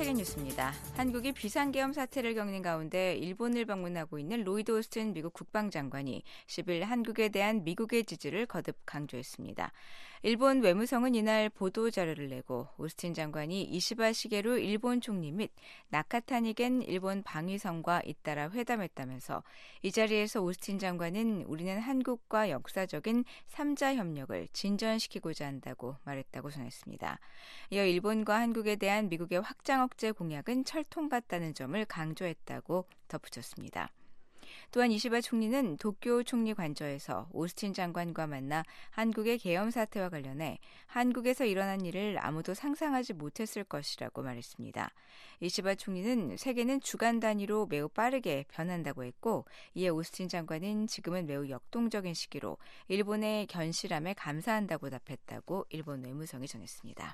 세계뉴스입니다. 한국이 비상계엄 사태를 겪는 가운데 일본을 방문하고 있는 로이드 오스틴 미국 국방장관이 10일 한국에 대한 미국의 지지를 거듭 강조했습니다. 일본 외무성은 이날 보도자료를 내고 오스틴 장관이 이시바 시게루 일본 총리 및 나카타니겐 일본 방위성과 잇따라 회담했다면서 이 자리에서 오스틴 장관은 우리는 한국과 역사적인 3자 협력을 진전시키고자 한다고 말했다고 전했습니다. 이어 일본과 한국에 대한 미국의 확장 억제 공약은 철통받다는 점을 강조했다고 덧붙였습니다. 또한 이시바 총리는 도쿄 총리 관저에서 오스틴 장관과 만나 한국의 계엄 사태와 관련해 한국에서 일어난 일을 아무도 상상하지 못했을 것이라고 말했습니다. 이시바 총리는 세계는 주간 단위로 매우 빠르게 변한다고 했고, 이에 오스틴 장관은 지금은 매우 역동적인 시기로 일본의 견실함에 감사한다고 답했다고 일본 외무성이 전했습니다.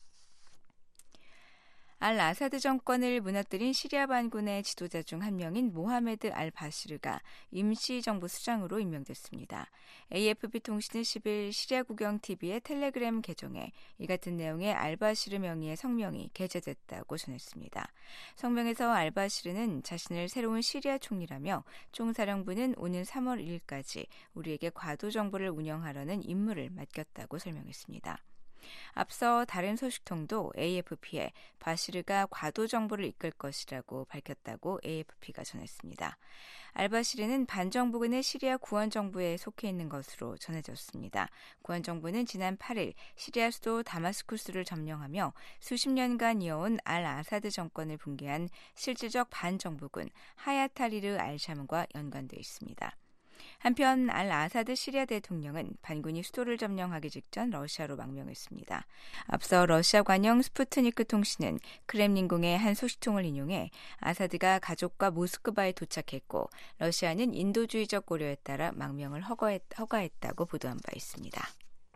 알 아사드 정권을 무너뜨린 시리아 반군의 지도자 중 한 명인 모하메드 알 바시르가 임시정부 수장으로 임명됐습니다. AFP 통신은 10일 시리아 국영TV의 텔레그램 계정에 이 같은 내용의 알 바시르 명의의 성명이 게재됐다고 전했습니다. 성명에서 알 바시르는 자신을 새로운 시리아 총리라며 총사령부는 오는 3월 1일까지 우리에게 과도 정부를 운영하려는 임무를 맡겼다고 설명했습니다. 앞서 다른 소식통도 AFP에 바시르가 과도 정부를 이끌 것이라고 밝혔다고 AFP가 전했습니다. 알바시르는 반정부군의 시리아 구원정부에 속해 있는 것으로 전해졌습니다. 구원정부는 지난 8일 시리아 수도 다마스쿠스를 점령하며 수십 년간 이어온 알 아사드 정권을 붕괴한 실질적 반정부군 하야타리르 알샴과 연관되어 있습니다. 한편 알 아사드 시리아 대통령은 반군이 수도를 점령하기 직전 러시아로 망명했습니다. 앞서 러시아 관영 스푸트니크 통신은 크렘린궁의 한 소식통을 인용해 아사드가 가족과 모스크바에 도착했고 러시아는 인도주의적 고려에 따라 망명을 허가했다고 보도한 바 있습니다.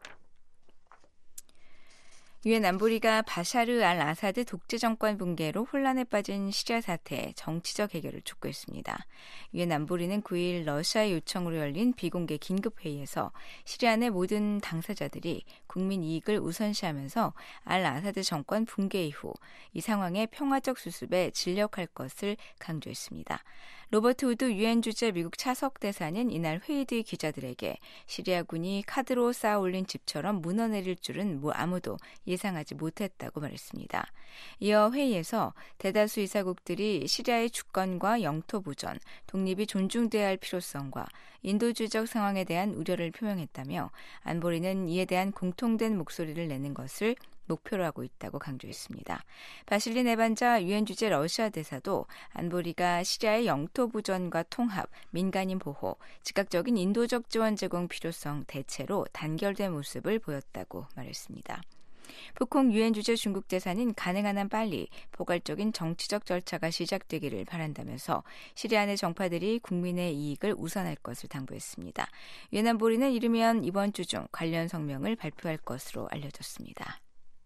유엔 안보리가 바샤르 알 아사드 독재 정권 붕괴로 혼란에 빠진 시리아 사태의 정치적 해결을 촉구했습니다. 유엔 안보리는 9일 러시아의 요청으로 열린 비공개 긴급회의에서 시리아 내 모든 당사자들이 국민 이익을 우선시하면서 알 아사드 정권 붕괴 이후 이 상황의 평화적 수습에 진력할 것을 강조했습니다. 로버트 우드 유엔 주재 미국 차석 대사는 이날 회의 뒤 기자들에게 시리아군이 카드로 쌓아 올린 집처럼 무너내릴 줄은 아무도 예상하지 못했다고 말했습니다. 이어 회의에서 대다수 이사국들이 시리아의 주권과 영토 보전, 독립이 존중돼야 할 필요성과 인도주의적 상황에 대한 우려를 표명했다며 안보리는 이에 대한 공통된 목소리를 내는 것을 목표로 하고 있다고 강조했습니다. 바실리 네반자 유엔 주재 러시아 대사도 안보리가 시리아의 영토 보전과 통합, 민간인 보호, 즉각적인 인도적 지원 제공 필요성 대체로 단결된 모습을 보였다고 말했습니다. 푸콩 유엔 주재 중국 대사는 가능한 한 빨리 포괄적인 정치적 절차가 시작되기를 바란다면서 시리아 내 정파들이 국민의 이익을 우선할 것을 당부했습니다. 유엔 안보리는 이르면 이번 주 중 관련 성명을 발표할 것으로 알려졌습니다.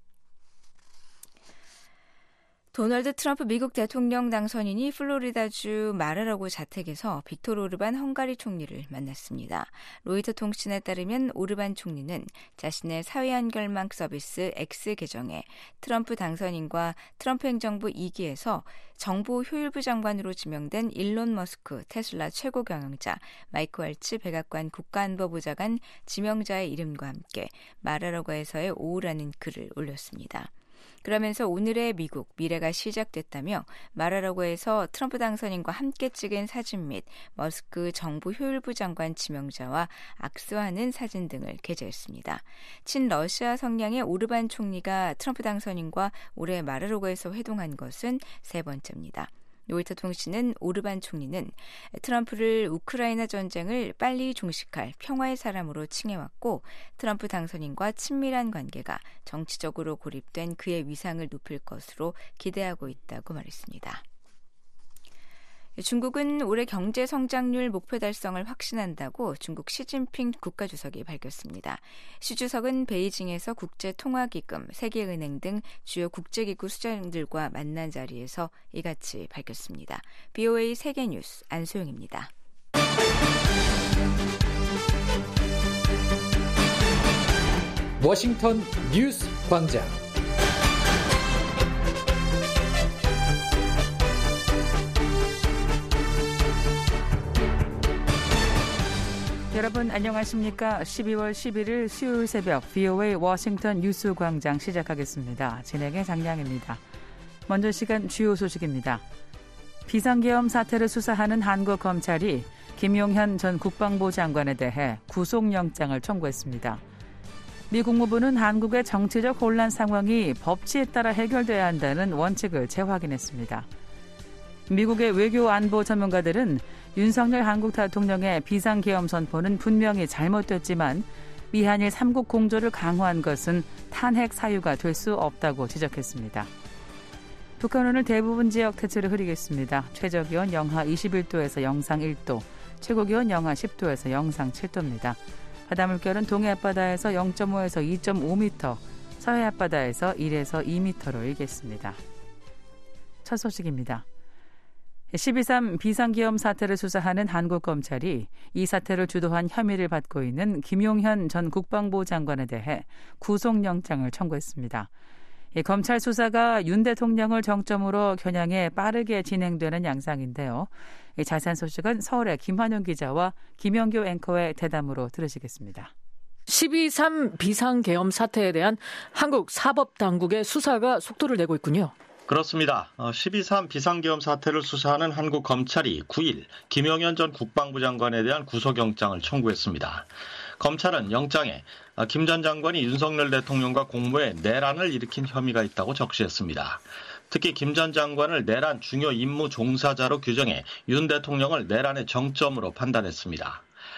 도널드 트럼프 미국 대통령 당선인이 플로리다주 마라라고 자택에서 빅토르 오르반 헝가리 총리를 만났습니다. 로이터 통신에 따르면 오르반 총리는 자신의 사회연결망 서비스 X 계정에 트럼프 당선인과 트럼프 행정부 2기에서 정부 효율부 장관으로 지명된 일론 머스크 테슬라 최고 경영자, 마이크 왈츠 백악관 국가안보보좌관 지명자의 이름과 함께 마라라고에서의 오후라는 글을 올렸습니다. 그러면서 오늘의 미국, 미래가 시작됐다며 마라라고에서 트럼프 당선인과 함께 찍은 사진 및 머스크 정부 효율부 장관 지명자와 악수하는 사진 등을 게재했습니다. 친러시아 성향의 오르반 총리가 트럼프 당선인과 올해 마라라고에서 회동한 것은 세 번째입니다. 로이터 통신은 오르반 총리는 트럼프를 우크라이나 전쟁을 빨리 종식할 평화의 사람으로 칭해왔고 트럼프 당선인과 친밀한 관계가 정치적으로 고립된 그의 위상을 높일 것으로 기대하고 있다고 말했습니다. 중국은 올해 경제 성장률 목표 달성을 확신한다고 중국 시진핑 국가주석이 밝혔습니다. 시 주석은 베이징에서 국제통화기금, 세계은행 등 주요 국제기구 수장들과 만난 자리에서 이같이 밝혔습니다. BOA 세계뉴스 안소영입니다. 워싱턴 뉴스 광장 여러분 안녕하십니까? 12월 11일 수요일 새벽 VOA 워싱턴 뉴스 광장 시작하겠습니다. 진행의 장량입니다. 먼저 시간 주요 소식입니다. 비상계엄 사태를 수사하는 한국 검찰이 김용현 전 국방부 장관에 대해 구속영장을 청구했습니다. 미 국무부는 한국의 정치적 혼란 상황이 법치에 따라 해결돼야 한다는 원칙을 재확인했습니다. 미국의 외교 안보 전문가들은 윤석열 한국 대통령의 비상계엄 선포는 분명히 잘못됐지만 미한일 3국 공조를 강화한 것은 탄핵 사유가 될 수 없다고 지적했습니다. 북한 오늘 대부분 지역 대체로 흐리겠습니다. 최저기온 영하 21도에서 영상 1도, 최고기온 영하 10도에서 영상 7도입니다. 바다 물결은 동해 앞바다에서 0.5에서 2.5m, 서해 앞바다에서 1에서 2m로 일겠습니다. 첫 소식입니다. 12.3 비상계엄 사태를 수사하는 한국 검찰이 이 사태를 주도한 혐의를 받고 있는 김용현 전 국방부 장관에 대해 구속영장을 청구했습니다. 검찰 수사가 윤 대통령을 정점으로 겨냥해 빠르게 진행되는 양상인데요. 자세한 소식은 서울의 김환영 기자와 김영교 앵커의 대담으로 들으시겠습니다. 12.3 비상계엄 사태에 대한 한국 사법당국의 수사가 속도를 내고 있군요. 그렇습니다. 12.3 비상계엄 사태를 수사하는 한국 검찰이 9일 김용현 전 국방부 장관에 대한 구속영장을 청구했습니다. 검찰은 영장에 김 전 장관이 윤석열 대통령과 공모에 내란을 일으킨 혐의가 있다고 적시했습니다. 특히 김 전 장관을 내란 중요 임무 종사자로 규정해 윤 대통령을 내란의 정점으로 판단했습니다.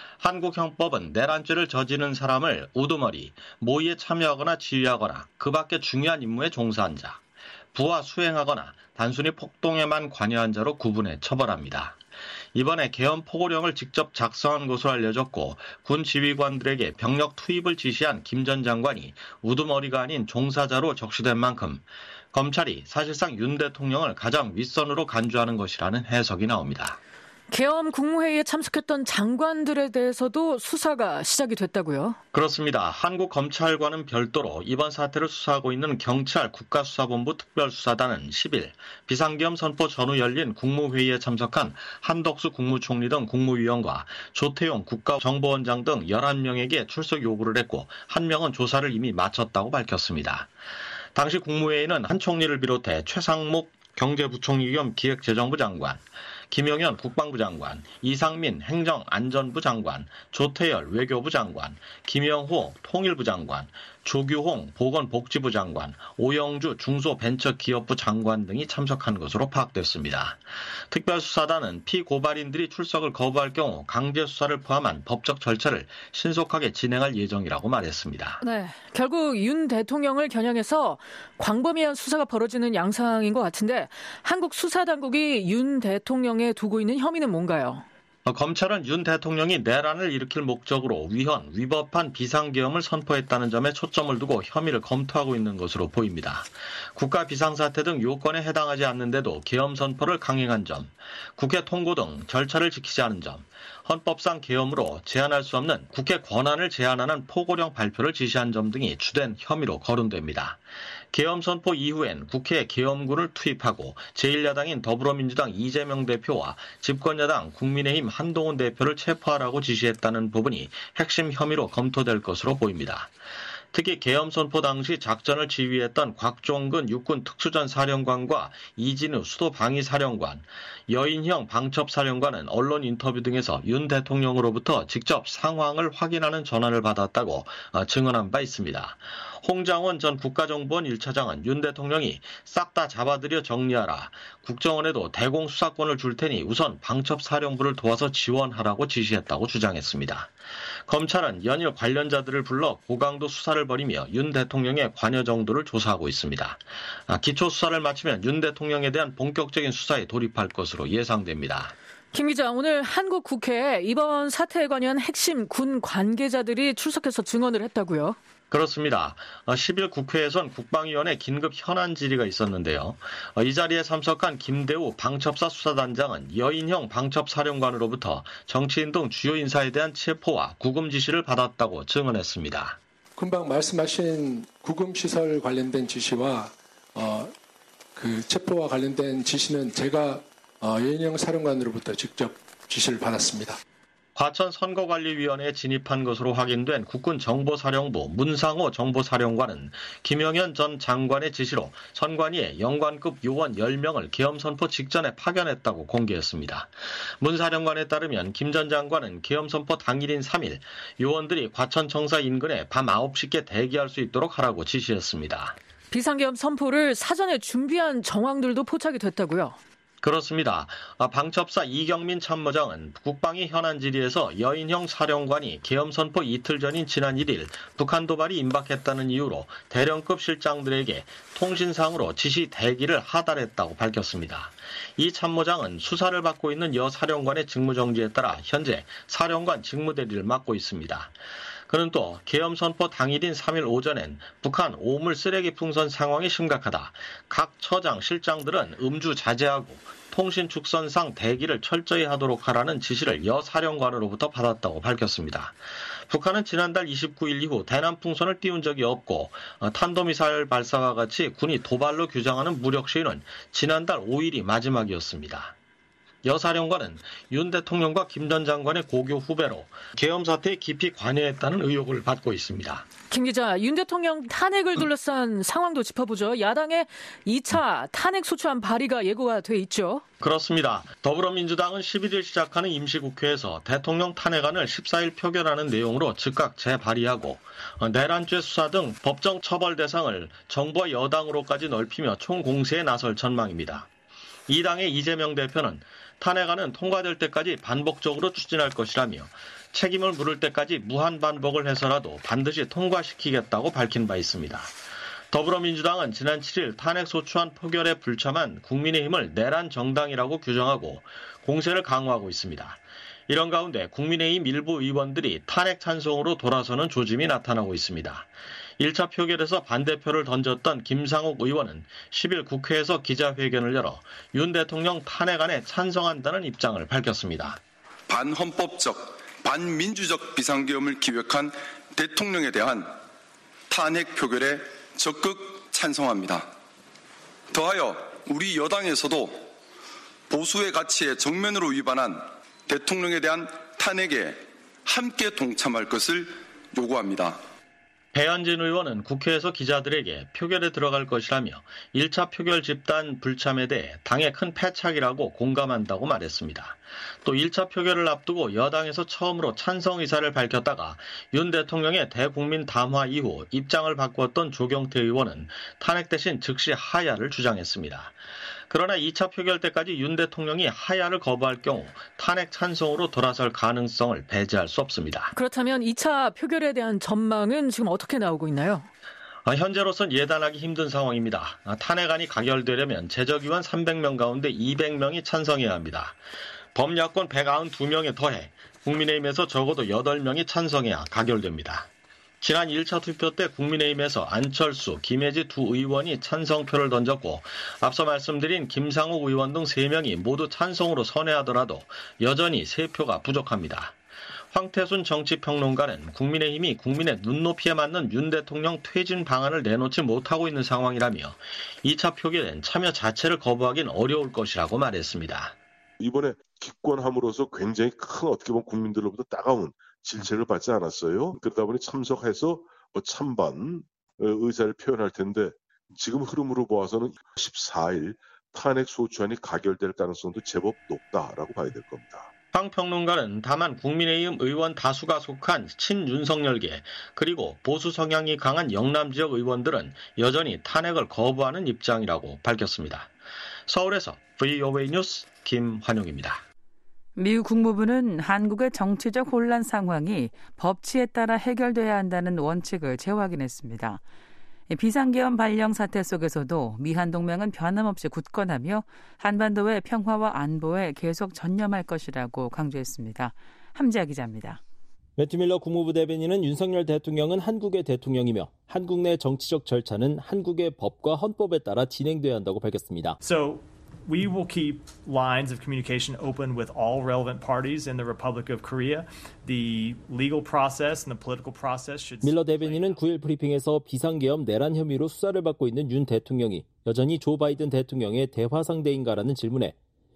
한국 형법은 내란죄를 저지른 사람을 우두머리, 모의에 참여하거나 지휘하거나 그 밖에 중요한 임무에 종사한 자, 부하 수행하거나 단순히 폭동에만 관여한 자로 구분해 처벌합니다. 이번에 계엄 포고령을 직접 작성한 것으로 알려졌고 군 지휘관들에게 병력 투입을 지시한 김 전 장관이 우두머리가 아닌 종사자로 적시된 만큼 검찰이 사실상 윤 대통령을 가장 윗선으로 간주하는 것이라는 해석이 나옵니다. 계엄 국무회의에 참석했던 장관들에 대해서도 수사가 시작이 됐다고요? 그렇습니다. 한국 검찰과는 별도로 이번 사태를 수사하고 있는 경찰 국가수사본부 특별수사단은 10일 비상계엄 선포 전후 열린 국무회의에 참석한 한덕수 국무총리 등 국무위원과 조태용 국가정보원장 등 11명에게 출석 요구를 했고 한 명은 조사를 이미 마쳤다고 밝혔습니다. 당시 국무회의는 한 총리를 비롯해 최상목 경제부총리 겸 기획재정부 장관, 김용현 국방부 장관, 이상민 행정안전부 장관, 조태열 외교부 장관, 김영호 통일부 장관, 조규홍 보건복지부 장관, 오영주 중소벤처기업부 장관 등이 참석한 것으로 파악됐습니다. 특별수사단은 피고발인들이 출석을 거부할 경우 강제수사를 포함한 법적 절차를 신속하게 진행할 예정이라고 말했습니다. 네, 결국 윤 대통령을 겨냥해서 광범위한 수사가 벌어지는 양상인 것 같은데 한국 수사당국이 윤 대통령에 두고 있는 혐의는 뭔가요? 검찰은 윤 대통령이 내란을 일으킬 목적으로 위법한 비상계엄을 선포했다는 점에 초점을 두고 혐의를 검토하고 있는 것으로 보입니다. 국가 비상사태 등 요건에 해당하지 않는데도 계엄 선포를 강행한 점, 국회 통고 등 절차를 지키지 않은 점, 헌법상 계엄으로 제한할 수 없는 국회 권한을 제한하는 포고령 발표를 지시한 점 등이 주된 혐의로 거론됩니다. 계엄 선포 이후엔 국회에 계엄군을 투입하고 제1야당인 더불어민주당 이재명 대표와 집권야당 국민의힘 한동훈 대표를 체포하라고 지시했다는 부분이 핵심 혐의로 검토될 것으로 보입니다. 특히 계엄 선포 당시 작전을 지휘했던 곽종근 육군 특수전 사령관과 이진우 수도방위사령관, 여인형 방첩사령관은 언론 인터뷰 등에서 윤 대통령으로부터 직접 상황을 확인하는 전화를 받았다고 증언한 바 있습니다. 홍장원 전 국가정보원 1차장은 윤 대통령이 싹 다 잡아들여 정리하라. 국정원에도 대공수사권을 줄 테니 우선 방첩사령부를 도와서 지원하라고 지시했다고 주장했습니다. 검찰은 연일 관련자들을 불러 고강도 수사를 벌이며 윤 대통령의 관여 정도를 조사하고 있습니다. 기초 수사를 마치면 윤 대통령에 대한 본격적인 수사에 돌입할 것으로 예상됩니다. 김 기자, 오늘 한국 국회에 이번 사태에 관한 핵심 군 관계자들이 출석해서 증언을 했다고요? 그렇습니다. 10일 국회에선 국방위원회 긴급 현안 질의가 있었는데요. 이 자리에 참석한 김대우 방첩사 수사단장은 여인형 방첩사령관으로부터 정치인 등 주요 인사에 대한 체포와 구금 지시를 받았다고 증언했습니다. 금방 말씀하신 구금시설 관련된 지시와 그 체포와 관련된 지시는 제가 여인형 사령관으로부터 직접 지시를 받았습니다. 과천 선거관리위원회에 진입한 것으로 확인된 국군정보사령부 문상호 정보사령관은 김영현 전 장관의 지시로 선관위에 영관급 요원 10명을 계엄 선포 직전에 파견했다고 공개했습니다. 문 사령관에 따르면 김 전 장관은 계엄 선포 당일인 3일 요원들이 과천 청사 인근에 밤 9시께 대기할 수 있도록 하라고 지시했습니다. 비상계엄 선포를 사전에 준비한 정황들도 포착이 됐다고요? 그렇습니다. 방첩사 이경민 참모장은 국방위 현안 질의에서 여인형 사령관이 계엄 선포 이틀 전인 지난 1일 북한 도발이 임박했다는 이유로 대령급 실장들에게 통신상으로 지시 대기를 하달했다고 밝혔습니다. 이 참모장은 수사를 받고 있는 여 사령관의 직무정지에 따라 현재 사령관 직무대리를 맡고 있습니다. 그는 또 계엄 선포 당일인 3일 오전엔 북한 오물 쓰레기 풍선 상황이 심각하다. 각 처장, 실장들은 음주 자제하고 통신 축선상 대기를 철저히 하도록 하라는 지시를 여 사령관으로부터 받았다고 밝혔습니다. 북한은 지난달 29일 이후 대남 풍선을 띄운 적이 없고 탄도미사일 발사와 같이 군이 도발로 규정하는 무력 시위는 지난달 5일이 마지막이었습니다. 여 사령관은 윤 대통령과 김 전 장관의 고교 후배로 계엄 사태에 깊이 관여했다는 의혹을 받고 있습니다. 김 기자, 윤 대통령 탄핵을 둘러싼 상황도 짚어보죠. 야당의 2차 탄핵 소추안 발의가 예고가 돼 있죠. 그렇습니다. 더불어민주당은 11일 시작하는 임시국회에서 대통령 탄핵안을 14일 표결하는 내용으로 즉각 재발의하고 내란죄 수사 등 법정 처벌 대상을 정부와 여당으로까지 넓히며 총공세에 나설 전망입니다. 이 당의 이재명 대표는 탄핵안은 통과될 때까지 반복적으로 추진할 것이라며 책임을 물을 때까지 무한 반복을 해서라도 반드시 통과시키겠다고 밝힌 바 있습니다. 더불어민주당은 지난 7일 탄핵 소추안 표결에 불참한 국민의힘을 내란 정당이라고 규정하고 공세를 강화하고 있습니다. 이런 가운데 국민의힘 일부 의원들이 탄핵 찬성으로 돌아서는 조짐이 나타나고 있습니다. 1차 표결에서 반대표를 던졌던 김상욱 의원은 10일 국회에서 기자회견을 열어 윤 대통령 탄핵안에 찬성한다는 입장을 밝혔습니다. 반헌법적, 반민주적 비상계엄을 기획한 대통령에 대한 탄핵 표결에 적극 찬성합니다. 더하여 우리 여당에서도 보수의 가치에 정면으로 위반한 대통령에 대한 탄핵에 함께 동참할 것을 요구합니다. 배현진 의원은 국회에서 기자들에게 표결에 들어갈 것이라며 1차 표결 집단 불참에 대해 당의 큰 패착이라고 공감한다고 말했습니다. 또 1차 표결을 앞두고 여당에서 처음으로 찬성 의사를 밝혔다가 윤 대통령의 대국민 담화 이후 입장을 바꾸었던 조경태 의원은 탄핵 대신 즉시 하야를 주장했습니다. 그러나 2차 표결 때까지 윤 대통령이 하야를 거부할 경우 탄핵 찬성으로 돌아설 가능성을 배제할 수 없습니다. 그렇다면 2차 표결에 대한 전망은 지금 어떻게 나오고 있나요? 현재로선 예단하기 힘든 상황입니다. 탄핵안이 가결되려면 제적의원 300명 가운데 200명이 찬성해야 합니다. 범야권 192명에 더해 국민의힘에서 적어도 8명이 찬성해야 가결됩니다. 지난 1차 투표 때 국민의힘에서 안철수, 김혜지 두 의원이 찬성표를 던졌고 앞서 말씀드린 김상욱 의원 등 3명이 모두 찬성으로 선회하더라도 여전히 3표가 부족합니다. 황태순 정치평론가는 국민의힘이 국민의 눈높이에 맞는 윤 대통령 퇴진 방안을 내놓지 못하고 있는 상황이라며 2차 표결엔 참여 자체를 거부하긴 어려울 것이라고 말했습니다. 이번에 기권함으로써 굉장히 큰 어떻게 보면 국민들로부터 따가운 질책을 받지 않았어요. 그러다 보니 참석해서 찬반 의사를 표현할 텐데 지금 흐름으로 보아서는 14일 탄핵 소추안이 가결될 가능성도 제법 높다라고 봐야 될 겁니다. 황 평론가는 다만 국민의힘 의원 다수가 속한 친윤석열계 그리고 보수 성향이 강한 영남 지역 의원들은 여전히 탄핵을 거부하는 입장이라고 밝혔습니다. 서울에서 VOA 뉴스 김환용입니다. 미국 국무부는 한국의 정치적 혼란 상황이 법치에 따라 해결돼야 한다는 원칙을 재확인했습니다. 비상계엄 발령 사태 속에서도 미한 동맹은 변함없이 굳건하며 한반도의 평화와 안보에 계속 전념할 것이라고 강조했습니다. 함지아 기자입니다. 매튜 밀러 국무부 대변인은 윤석열 대통령은 한국의 대통령이며 한국 내 정치적 절차는 한국의 법과 헌법에 따라 진행돼야 한다고 밝혔습니다. We will keep lines of communication open with all relevant parties in the Republic of Korea. The legal process and the political process should. 밀러 대변인은 9일 브리핑에서 비상계엄 내란 혐의로 수사를 받고 있는 윤 대통령이 여전히 조 바이든 대통령의 대화 상대인가라는 질문에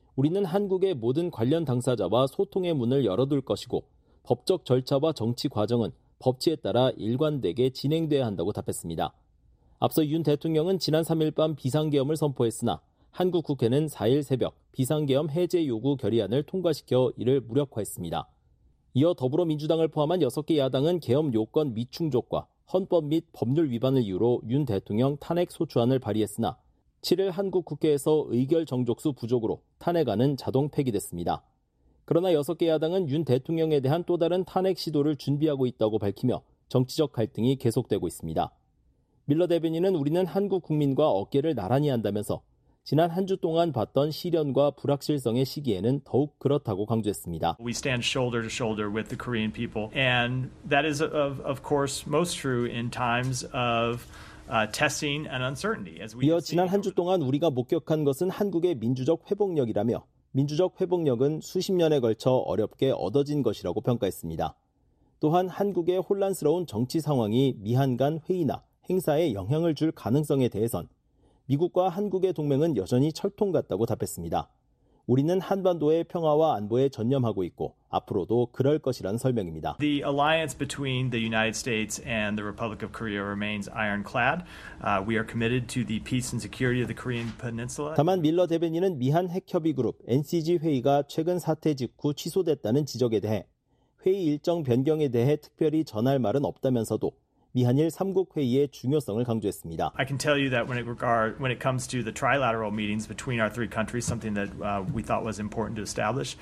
우리는 한국의 모든 관련 당사자와 소통의 문을 열어둘 것이고 법적 절차와 정치 과정은 법치에 따라 일관되게 진행돼야 한다고 답했습니다. 앞서 윤 대통령은 지난 3일 밤 비상계엄을 선포했으나 한국 국회는 4일 새벽 비상계엄 해제 요구 결의안을 통과시켜 이를 무력화했습니다. 이어 더불어민주당을 포함한 6개 야당은 계엄 요건 미충족과 헌법 및 법률 위반을 이유로 윤 대통령 탄핵 소추안을 발의했으나 7일 한국 국회에서 의결 정족수 부족으로 탄핵안은 자동 폐기됐습니다. 그러나 6개 야당은 윤 대통령에 대한 또 다른 탄핵 시도를 준비하고 있다고 밝히며 정치적 갈등이 계속되고 있습니다. 밀러 대변인은 우리는 한국 국민과 어깨를 나란히 한다면서 지난 한 주 동안 봤던 시련과 불확실성의 시기에는 더욱 그렇다고 강조했습니다. We stand shoulder to shoulder with the Korean people, and that is of course most true in times of testing and uncertainty. 이어 지난 한 주 동안 우리가 목격한 것은 한국의 민주적 회복력이라며 민주적 회복력은 수십 년에 걸쳐 어렵게 얻어진 것이라고 평가했습니다. 또한 한국의 혼란스러운 정치 상황이 미한 간 회의나 행사에 영향을 줄 가능성에 대해선 미국과 한국의 동맹은 여전히 철통 같다고 답했습니다. 우리는 한반도의 평화와 안보에 전념하고 있고 앞으로도 그럴 것이라는 설명입니다. The alliance between the United States and the Republic of Korea remains ironclad. We are committed to the peace and security of the Korean Peninsula. 다만 밀러 대변인은 미한 핵협의 그룹 NCG 회의가 최근 사태 직후 취소됐다는 지적에 대해 회의 일정 변경에 대해 특별히 전할 말은 없다면서도 미한일 3국 회의의 중요성을 강조했습니다. I can tell you that when it comes to the trilateral meetings between our three countries, something that we thought was important to establish.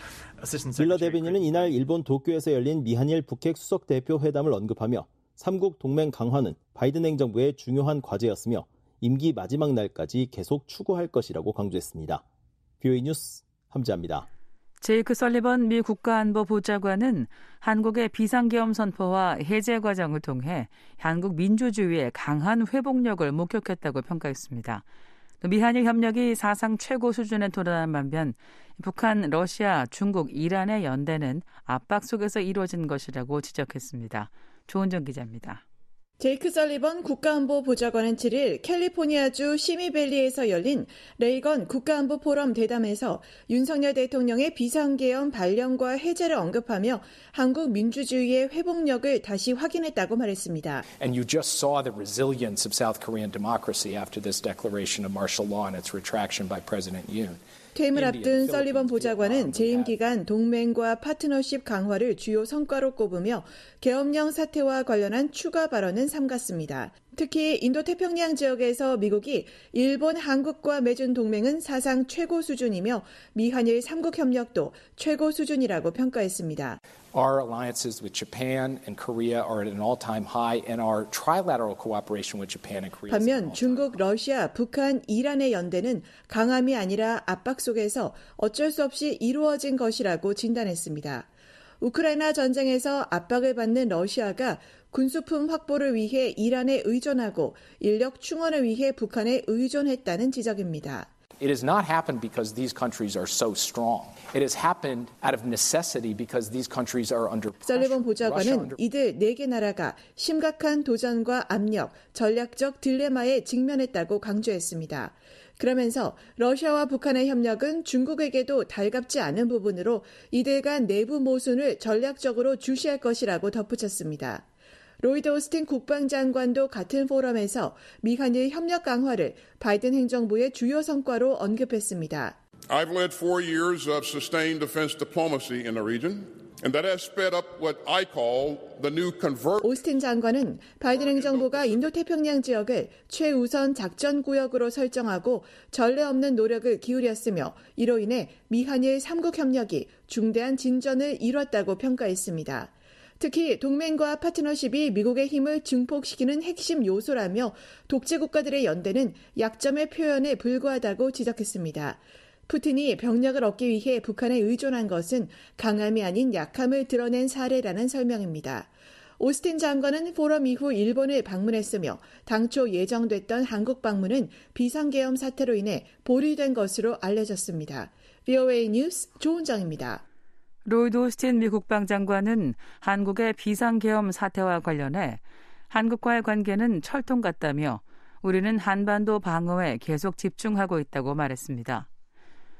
밀러 대변인은 이날 일본 도쿄에서 열린 미한일 북핵 수석 대표 회담을 언급하며 3국 동맹 강화는 바이든 행정부의 중요한 과제였으며 임기 마지막 날까지 계속 추구할 것이라고 강조했습니다. VOA 뉴스 함지아입니다. 제이크 설리번 미 국가안보보좌관은 한국의 비상계엄 선포와 해제 과정을 통해 한국 민주주의의 강한 회복력을 목격했다고 평가했습니다. 미한일 협력이 사상 최고 수준에 도달한 반면 북한, 러시아, 중국, 이란의 연대는 압박 속에서 이루어진 것이라고 지적했습니다. 조은정 기자입니다. 제이크 설리번 국가안보보좌관은 7일 캘리포니아주 시미밸리에서 열린 레이건 국가안보 포럼 대담에서 윤석열 대통령의 비상계엄 발령과 해제를 언급하며 한국 민주주의의 회복력을 다시 확인했다고 말했습니다. And you just saw the resilience of South Korean democracy after this declaration of martial law and its retraction by President Yoon. 퇴임을 앞둔 설리번 보좌관은 재임 기간 동맹과 파트너십 강화를 주요 성과로 꼽으며 계엄령 사태와 관련한 추가 발언은 삼갔습니다. 특히 인도태평양 지역에서 미국이 일본, 한국과 맺은 동맹은 사상 최고 수준이며 미한일 3국 협력도 최고 수준이라고 평가했습니다. Our alliances with Japan and Korea are at an all-time high, and our trilateral cooperation with Japan and Korea. 반면 중국, 러시아, 북한, 이란의 연대는 강함이 아니라 압박 속에서 어쩔 수 없이 이루어진 것이라고 진단했습니다. 우크라이나 전쟁에서 압박을 받는 러시아가 군수품 확보를 위해 이란에 의존하고 인력 충원을 위해 북한에 의존했다는 지적입니다. It has not happened because these countries are so strong. It has happened out of necessity because these countries are under pressure. 설리번 보좌관은 이들 4개 나라가 심각한 도전과 압력, 전략적 딜레마에 직면했다고 강조했습니다. 그러면서 러시아와 북한의 협력은 중국에게도 달갑지 않은 부분으로 이들 간 내부 모순을 전략적으로 주시할 것이라고 덧붙였습니다. 로이드 오스틴 국방장관도 같은 포럼에서 미한일 협력 강화를 바이든 행정부의 주요 성과로 언급했습니다. I've led 4 years of sustained defense diplomacy in the region, and that has sped up what I call the new convert. 오스틴 장관은 바이든 행정부가 인도태평양 지역을 최우선 작전 구역으로 설정하고 전례 없는 노력을 기울였으며 이로 인해 미한일 3국 협력이 중대한 진전을 이뤘다고 평가했습니다. 특히 동맹과 파트너십이 미국의 힘을 증폭시키는 핵심 요소라며 독재 국가들의 연대는 약점의 표현에 불과하다고 지적했습니다. 푸틴이 병력을 얻기 위해 북한에 의존한 것은 강함이 아닌 약함을 드러낸 사례라는 설명입니다. 오스틴 장관은 포럼 이후 일본을 방문했으며 당초 예정됐던 한국 방문은 비상계엄 사태로 인해 보류된 것으로 알려졌습니다. VOA 뉴스 조은정입니다. 로이드 오스틴 미 국방장관은 한국의 비상계엄 사태와 관련해 한국과의 관계는 철통 같다며 우리는 한반도 방어에 계속 집중하고 있다고 말했습니다.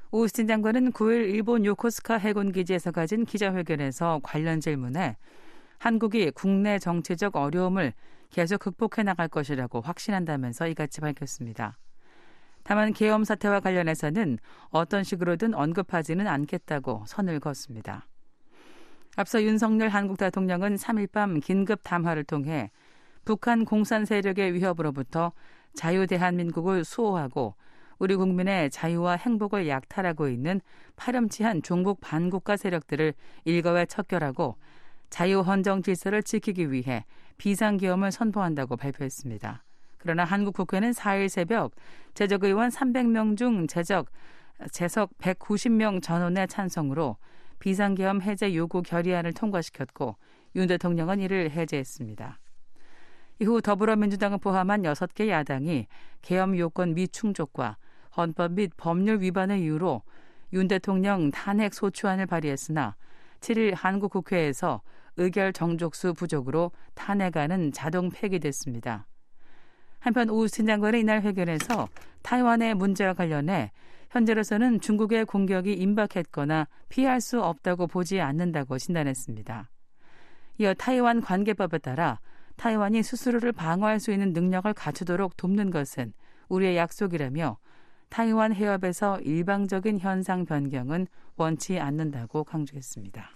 오스틴 장관은 9일 일본 요코스카 해군기지에서 가진 기자회견에서 관련 질문에 한국이 국내 정치적 어려움을 계속 극복해 나갈 것이라고 확신한다면서 이같이 밝혔습니다. 다만 계엄 사태와 관련해서는 어떤 식으로든 언급하지는 않겠다고 선을 그었습니다. 앞서 윤석열 한국 대통령은 3일 밤 긴급 담화를 통해 북한 공산 세력의 위협으로부터 자유대한민국을 수호하고 우리 국민의 자유와 행복을 약탈하고 있는 파렴치한 종북 반국가 세력들을 일거에 척결하고 자유헌정 질서를 지키기 위해 비상계엄을 선포한다고 발표했습니다. 그러나 한국 국회는 4일 새벽 재적의원 300명 중 재석 190명 전원의 찬성으로 비상계엄 해제 요구 결의안을 통과시켰고 윤 대통령은 이를 해제했습니다. 이후 더불어민주당을 포함한 6개 야당이 계엄 요건 미충족과 헌법 및 법률 위반을 이유로 윤 대통령 탄핵 소추안을 발의했으나 7일 한국 국회에서 의결 정족수 부족으로 탄핵안은 자동 폐기됐습니다. 한편 오스틴 장관은 이날 회견에서 타이완의 문제와 관련해 현재로서는 중국의 공격이 임박했거나 피할 수 없다고 보지 않는다고 진단했습니다. 이어 타이완 관계법에 따라 타이완이 스스로를 방어할 수 있는 능력을 갖추도록 돕는 것은 우리의 약속이라며 타이완 해협에서 일방적인 현상 변경은 원치 않는다고 강조했습니다.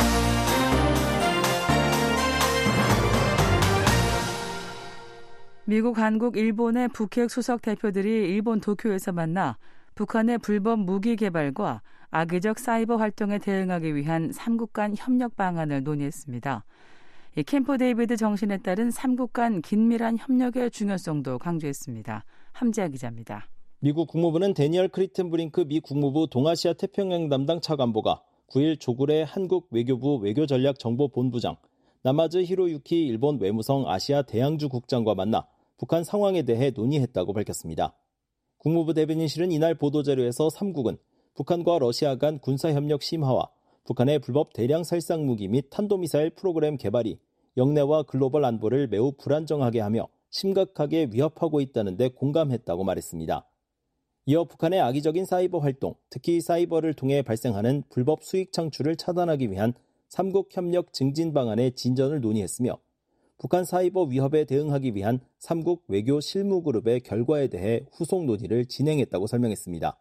미국, 한국, 일본의 북핵 수석 대표들이 일본 도쿄에서 만나 북한의 불법 무기 개발과 악의적 사이버 활동에 대응하기 위한 3국 간 협력 방안을 논의했습니다. 캠프 데이비드 정신에 따른 3국 간 긴밀한 협력의 중요성도 강조했습니다. 함지아 기자입니다. 미국 국무부는 데니얼 크리튼브링크 미 국무부 동아시아 태평양 담당 차관보가 9일 조굴의 한국 외교부 외교전략정보본부장, 나마즈 히로유키 일본 외무성 아시아 대양주 국장과 만나 북한 상황에 대해 논의했다고 밝혔습니다. 국무부 대변인실은 이날 보도자료에서 3국은 북한과 러시아 간 군사협력 심화와 북한의 불법 대량 살상 무기 및 탄도미사일 프로그램 개발이 영내와 글로벌 안보를 매우 불안정하게 하며 심각하게 위협하고 있다는 데 공감했다고 말했습니다. 이어 북한의 악의적인 사이버 활동, 특히 사이버를 통해 발생하는 불법 수익 창출을 차단하기 위한 3국 협력 증진 방안의 진전을 논의했으며 북한 사이버 위협에 대응하기 위한 3국 외교 실무그룹의 결과에 대해 후속 논의를 진행했다고 설명했습니다.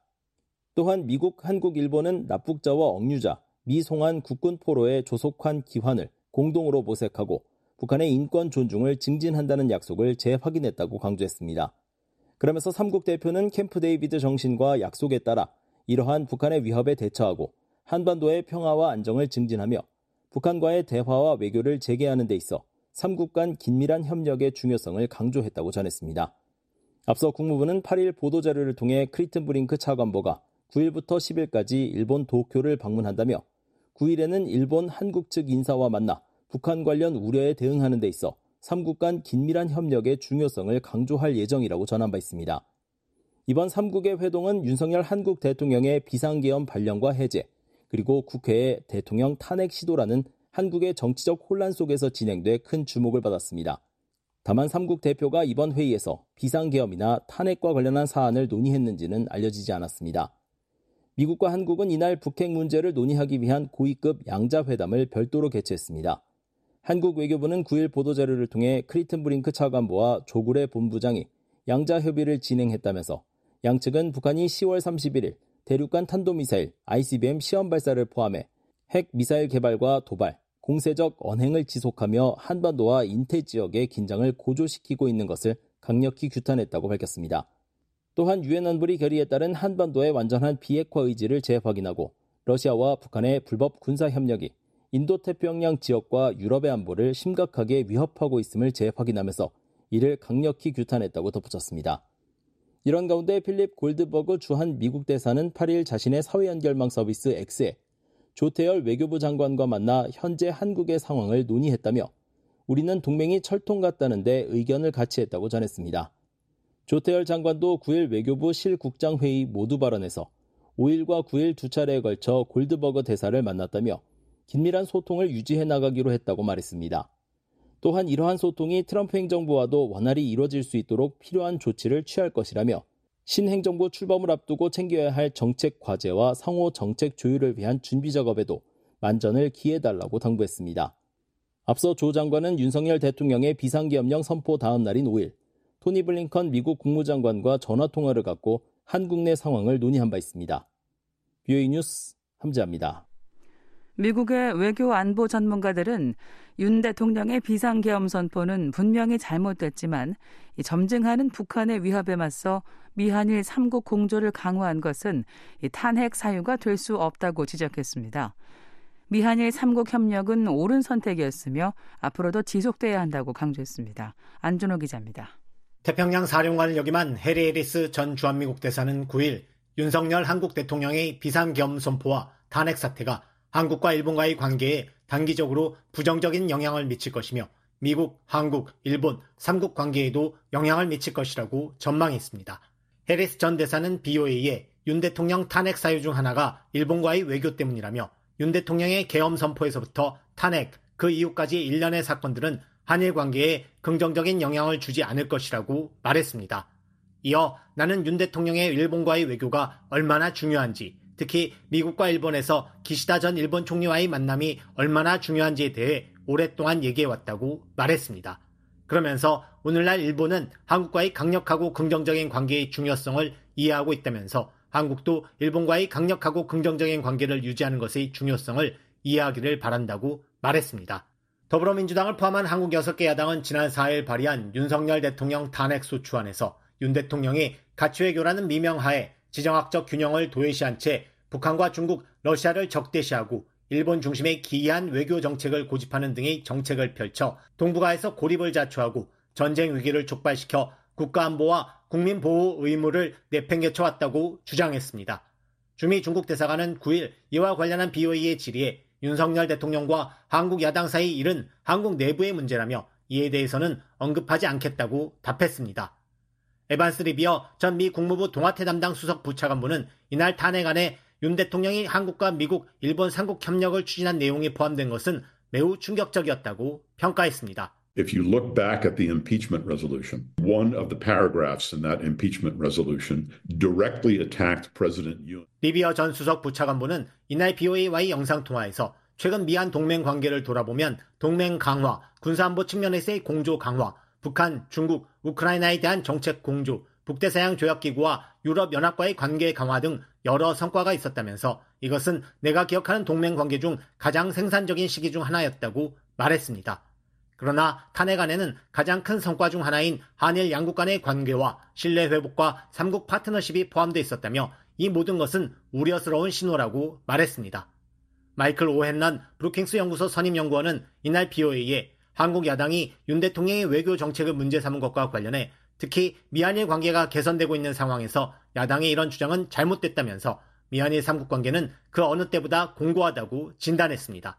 또한 미국, 한국, 일본은 납북자와 억류자, 미송환 국군 포로의 조속한 귀환을 공동으로 모색하고 북한의 인권 존중을 증진한다는 약속을 재확인했다고 강조했습니다. 그러면서 3국 대표는 캠프 데이비드 정신과 약속에 따라 이러한 북한의 위협에 대처하고 한반도의 평화와 안정을 증진하며 북한과의 대화와 외교를 재개하는 데 있어 3국 간 긴밀한 협력의 중요성을 강조했다고 전했습니다. 앞서 국무부는 8일 보도자료를 통해 크리튼브링크 차관보가 9일부터 10일까지 일본 도쿄를 방문한다며 9일에는 일본, 한국 측 인사와 만나 북한 관련 우려에 대응하는 데 있어 3국 간 긴밀한 협력의 중요성을 강조할 예정이라고 전한 바 있습니다. 이번 3국의 회동은 윤석열 한국 대통령의 비상계엄 발령과 해제, 그리고 국회의 대통령 탄핵 시도라는 한국의 정치적 혼란 속에서 진행돼 큰 주목을 받았습니다. 다만 3국 대표가 이번 회의에서 비상계엄이나 탄핵과 관련한 사안을 논의했는지는 알려지지 않았습니다. 미국과 한국은 이날 북핵 문제를 논의하기 위한 고위급 양자회담을 별도로 개최했습니다. 한국 외교부는 9일 보도자료를 통해 크리튼브링크 차관보와 조굴의 본부장이 양자협의를 진행했다면서 양측은 북한이 10월 31일 대륙간 탄도미사일 ICBM 시험 발사를 포함해 핵 미사일 개발과 도발, 공세적 언행을 지속하며 한반도와 인태 지역의 긴장을 고조시키고 있는 것을 강력히 규탄했다고 밝혔습니다. 또한 유엔 안보리 결의에 따른 한반도의 완전한 비핵화 의지를 재확인하고 러시아와 북한의 불법 군사협력이 인도태평양 지역과 유럽의 안보를 심각하게 위협하고 있음을 재확인하면서 이를 강력히 규탄했다고 덧붙였습니다. 이런 가운데 필립 골드버그 주한 미국 대사는 8일 자신의 사회연결망 서비스 X에 조태열 외교부 장관과 만나 현재 한국의 상황을 논의했다며 우리는 동맹이 철통 같다는데 의견을 같이 했다고 전했습니다. 조태열 장관도 9일 외교부 실국장회의 모두 발언에서 5일과 9일 두 차례에 걸쳐 골드버그 대사를 만났다며 긴밀한 소통을 유지해 나가기로 했다고 말했습니다. 또한 이러한 소통이 트럼프 행정부와도 원활히 이루어질 수 있도록 필요한 조치를 취할 것이라며 신행정부 출범을 앞두고 챙겨야 할 정책 과제와 상호 정책 조율을 위한 준비 작업에도 만전을 기해달라고 당부했습니다. 앞서 조 장관은 윤석열 대통령의 비상계엄령 선포 다음 날인 5일 토니 블링컨 미국 국무장관과 전화통화를 갖고 한국 내 상황을 논의한 바 있습니다. BOA 뉴스 함지아입니다. 미국의 외교 안보 전문가들은 윤 대통령의 비상계엄 선포는 분명히 잘못됐지만 점증하는 북한의 위협에 맞서 미한일 3국 공조를 강화한 것은 탄핵 사유가 될 수 없다고 지적했습니다. 미한일 3국 협력은 옳은 선택이었으며 앞으로도 지속돼야 한다고 강조했습니다. 안준호 기자입니다. 태평양 사령관을 역임한 해리 해리스 전 주한미국 대사는 9일 윤석열 한국 대통령의 비상계엄 선포와 탄핵 사태가 한국과 일본과의 관계에 단기적으로 부정적인 영향을 미칠 것이며 미국, 한국, 일본 3국 관계에도 영향을 미칠 것이라고 전망했습니다. 해리스 전 대사는 BOA에 윤 대통령 탄핵 사유 중 하나가 일본과의 외교 때문이라며 윤 대통령의 계엄 선포에서부터 탄핵, 그 이후까지 일련의 사건들은 한일 관계에 긍정적인 영향을 주지 않을 것이라고 말했습니다. 이어 나는 윤 대통령의 일본과의 외교가 얼마나 중요한지, 특히 미국과 일본에서 기시다 전 일본 총리와의 만남이 얼마나 중요한지에 대해 오랫동안 얘기해왔다고 말했습니다. 그러면서 오늘날 일본은 한국과의 강력하고 긍정적인 관계의 중요성을 이해하고 있다면서 한국도 일본과의 강력하고 긍정적인 관계를 유지하는 것의 중요성을 이해하기를 바란다고 말했습니다. 더불어민주당을 포함한 한국 6개 야당은 지난 4일 발의한 윤석열 대통령 탄핵소추안에서 윤 대통령이 가치외교라는 미명하에 지정학적 균형을 도외시한 채 북한과 중국, 러시아를 적대시하고 일본 중심의 기이한 외교 정책을 고집하는 등의 정책을 펼쳐 동북아에서 고립을 자초하고 전쟁 위기를 촉발시켜 국가안보와 국민보호 의무를 내팽개쳐왔다고 주장했습니다. 주미 중국 대사관은 9일 이와 관련한 BOA의 질의에 윤석열 대통령과 한국 야당 사이 일은 한국 내부의 문제라며 이에 대해서는 언급하지 않겠다고 답했습니다. 에반스 리비어 전 미 국무부 동아태 담당 수석 부차관보는 이날 탄핵안에 윤 대통령이 한국과 미국, 일본 3국 협력을 추진한 내용이 포함된 것은 매우 충격적이었다고 평가했습니다. If you look back at the impeachment resolution, one of the paragraphs in that impeachment resolution directly attacked President Yoon. 리비어 전 수석 부차관보는 이날 BOA와의 영상통화에서 최근 미한 동맹 관계를 돌아보면 동맹 강화, 군사안보 측면에서의 공조 강화, 북한, 중국, 우크라이나에 대한 정책 공조, 북대서양 조약기구와 유럽연합과의 관계 강화 등 여러 성과가 있었다면서 이것은 내가 기억하는 동맹 관계 중 가장 생산적인 시기 중 하나였다고 말했습니다. 그러나 탄핵안에는 가장 큰 성과 중 하나인 한일 양국 간의 관계와 신뢰 회복과 3국 파트너십이 포함되어 있었다며 이 모든 것은 우려스러운 신호라고 말했습니다. 마이클 오헨런 브루킹스 연구소 선임연구원은 이날 BOA에 한국 야당이 윤 대통령의 외교 정책을 문제 삼은 것과 관련해 특히 미한일 관계가 개선되고 있는 상황에서 야당의 이런 주장은 잘못됐다면서 미한일 3국 관계는 그 어느 때보다 공고하다고 진단했습니다.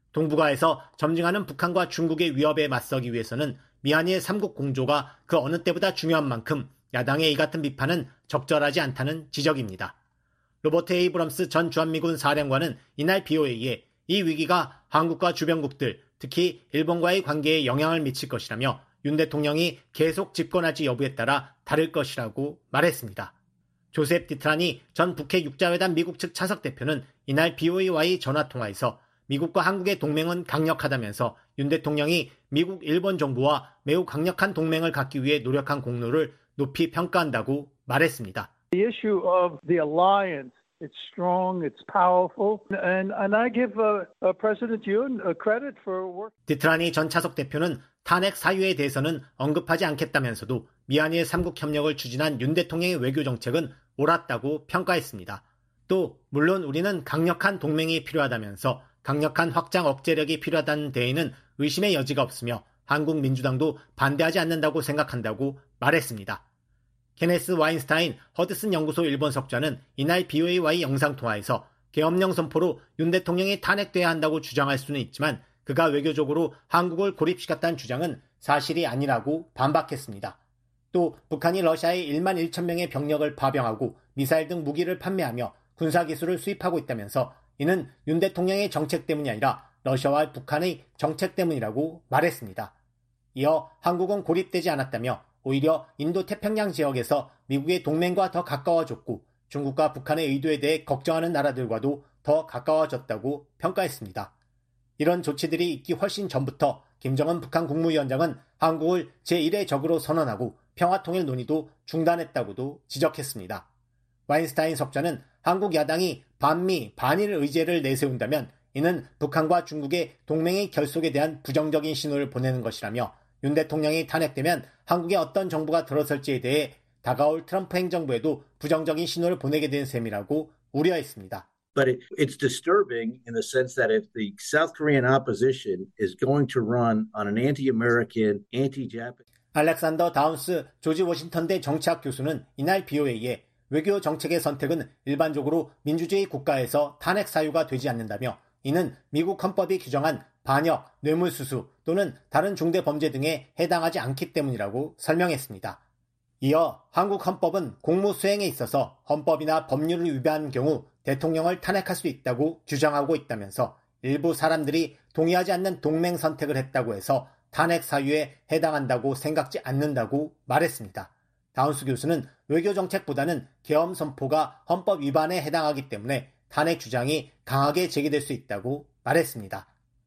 동북아에서 점증하는 북한과 중국의 위협에 맞서기 위해서는 미한일 3국 공조가 그 어느 때보다 중요한 만큼 야당의 이 같은 비판은 적절하지 않다는 지적입니다. 로버트 에이브럼스 전 주한미군 사령관은 이날 BOA에 이 위기가 한국과 주변국들, 특히 일본과의 관계에 영향을 미칠 것이라며 윤 대통령이 계속 집권할지 여부에 따라 다를 것이라고 말했습니다. 조셉 디트라니 전 북핵 육자회담 미국 측 차석 대표는 이날 BOA와의 전화통화에서 미국과 한국의 동맹은 강력하다면서 윤 대통령이 미국, 일본 정부와 매우 강력한 동맹을 갖기 위해 노력한 공로를 높이 평가한다고 말했습니다. The issue of the alliance, it's strong, it's powerful, and I give President Yoon credit for work. 디트라니 전 차석 대표는 탄핵 사유에 대해서는 언급하지 않겠다면서도 미한일 3국 협력을 추진한 윤 대통령의 외교 정책은 옳았다고 평가했습니다. 또 물론 우리는 강력한 동맹이 필요하다면서 강력한 확장 억제력이 필요하다는 데에는 의심의 여지가 없으며 한국 민주당도 반대하지 않는다고 생각한다고 말했습니다. 케네스 와인스타인 허드슨 연구소 일본 석좌는 이날 BOA와의 영상통화에서 계엄령 선포로 윤 대통령이 탄핵돼야 한다고 주장할 수는 있지만 그가 외교적으로 한국을 고립시켰다는 주장은 사실이 아니라고 반박했습니다. 또 북한이 러시아에 1만 1천 명의 병력을 파병하고 미사일 등 무기를 판매하며 군사기술을 수입하고 있다면서 이는 윤 대통령의 정책 때문이 아니라 러시아와 북한의 정책 때문이라고 말했습니다. 이어 한국은 고립되지 않았다며 오히려 인도 태평양 지역에서 미국의 동맹과 더 가까워졌고 중국과 북한의 의도에 대해 걱정하는 나라들과도 더 가까워졌다고 평가했습니다. 이런 조치들이 있기 훨씬 전부터 김정은 북한 국무위원장은 한국을 제1의 적으로 선언하고 평화통일 논의도 중단했다고도 지적했습니다. 와인스타인 석좌는 한국 야당이 반미, 반일 의제를 내세운다면 이는 북한과 중국의 동맹의 결속에 대한 부정적인 신호를 보내는 것이라며 윤 대통령이 탄핵되면 한국에 어떤 정부가 들어설지에 대해 다가올 트럼프 행정부에도 부정적인 신호를 보내게 된 셈이라고 우려했습니다. But it's disturbing in the sense that if the South Korean opposition is going to run on an anti-American, anti-Japanese. 알렉산더 다운스 조지 워싱턴대 정치학 교수는 이날 BOA에 외교 정책의 선택은 일반적으로 민주주의 국가에서 탄핵 사유가 되지 않는다며 이는 미국 헌법이 규정한 반역, 뇌물수수 또는 다른 중대 범죄 등에 해당하지 않기 때문이라고 설명했습니다. 이어 한국 헌법은 공무 수행에 있어서 헌법이나 법률을 위반한 경우 대통령을 탄핵할 수 있다고 규정하고 있다면서 일부 사람들이 동의하지 않는 동맹 선택을 했다고 해서 탄핵 사유에 해당한다고 생각지 않는다고 말했습니다. 다운스 교수는 외교 정책보다는 계엄 선포가 헌법 위반에 해당하기 때문에 탄핵 주장이 강하게 제기될 수 있다고 말했습니다.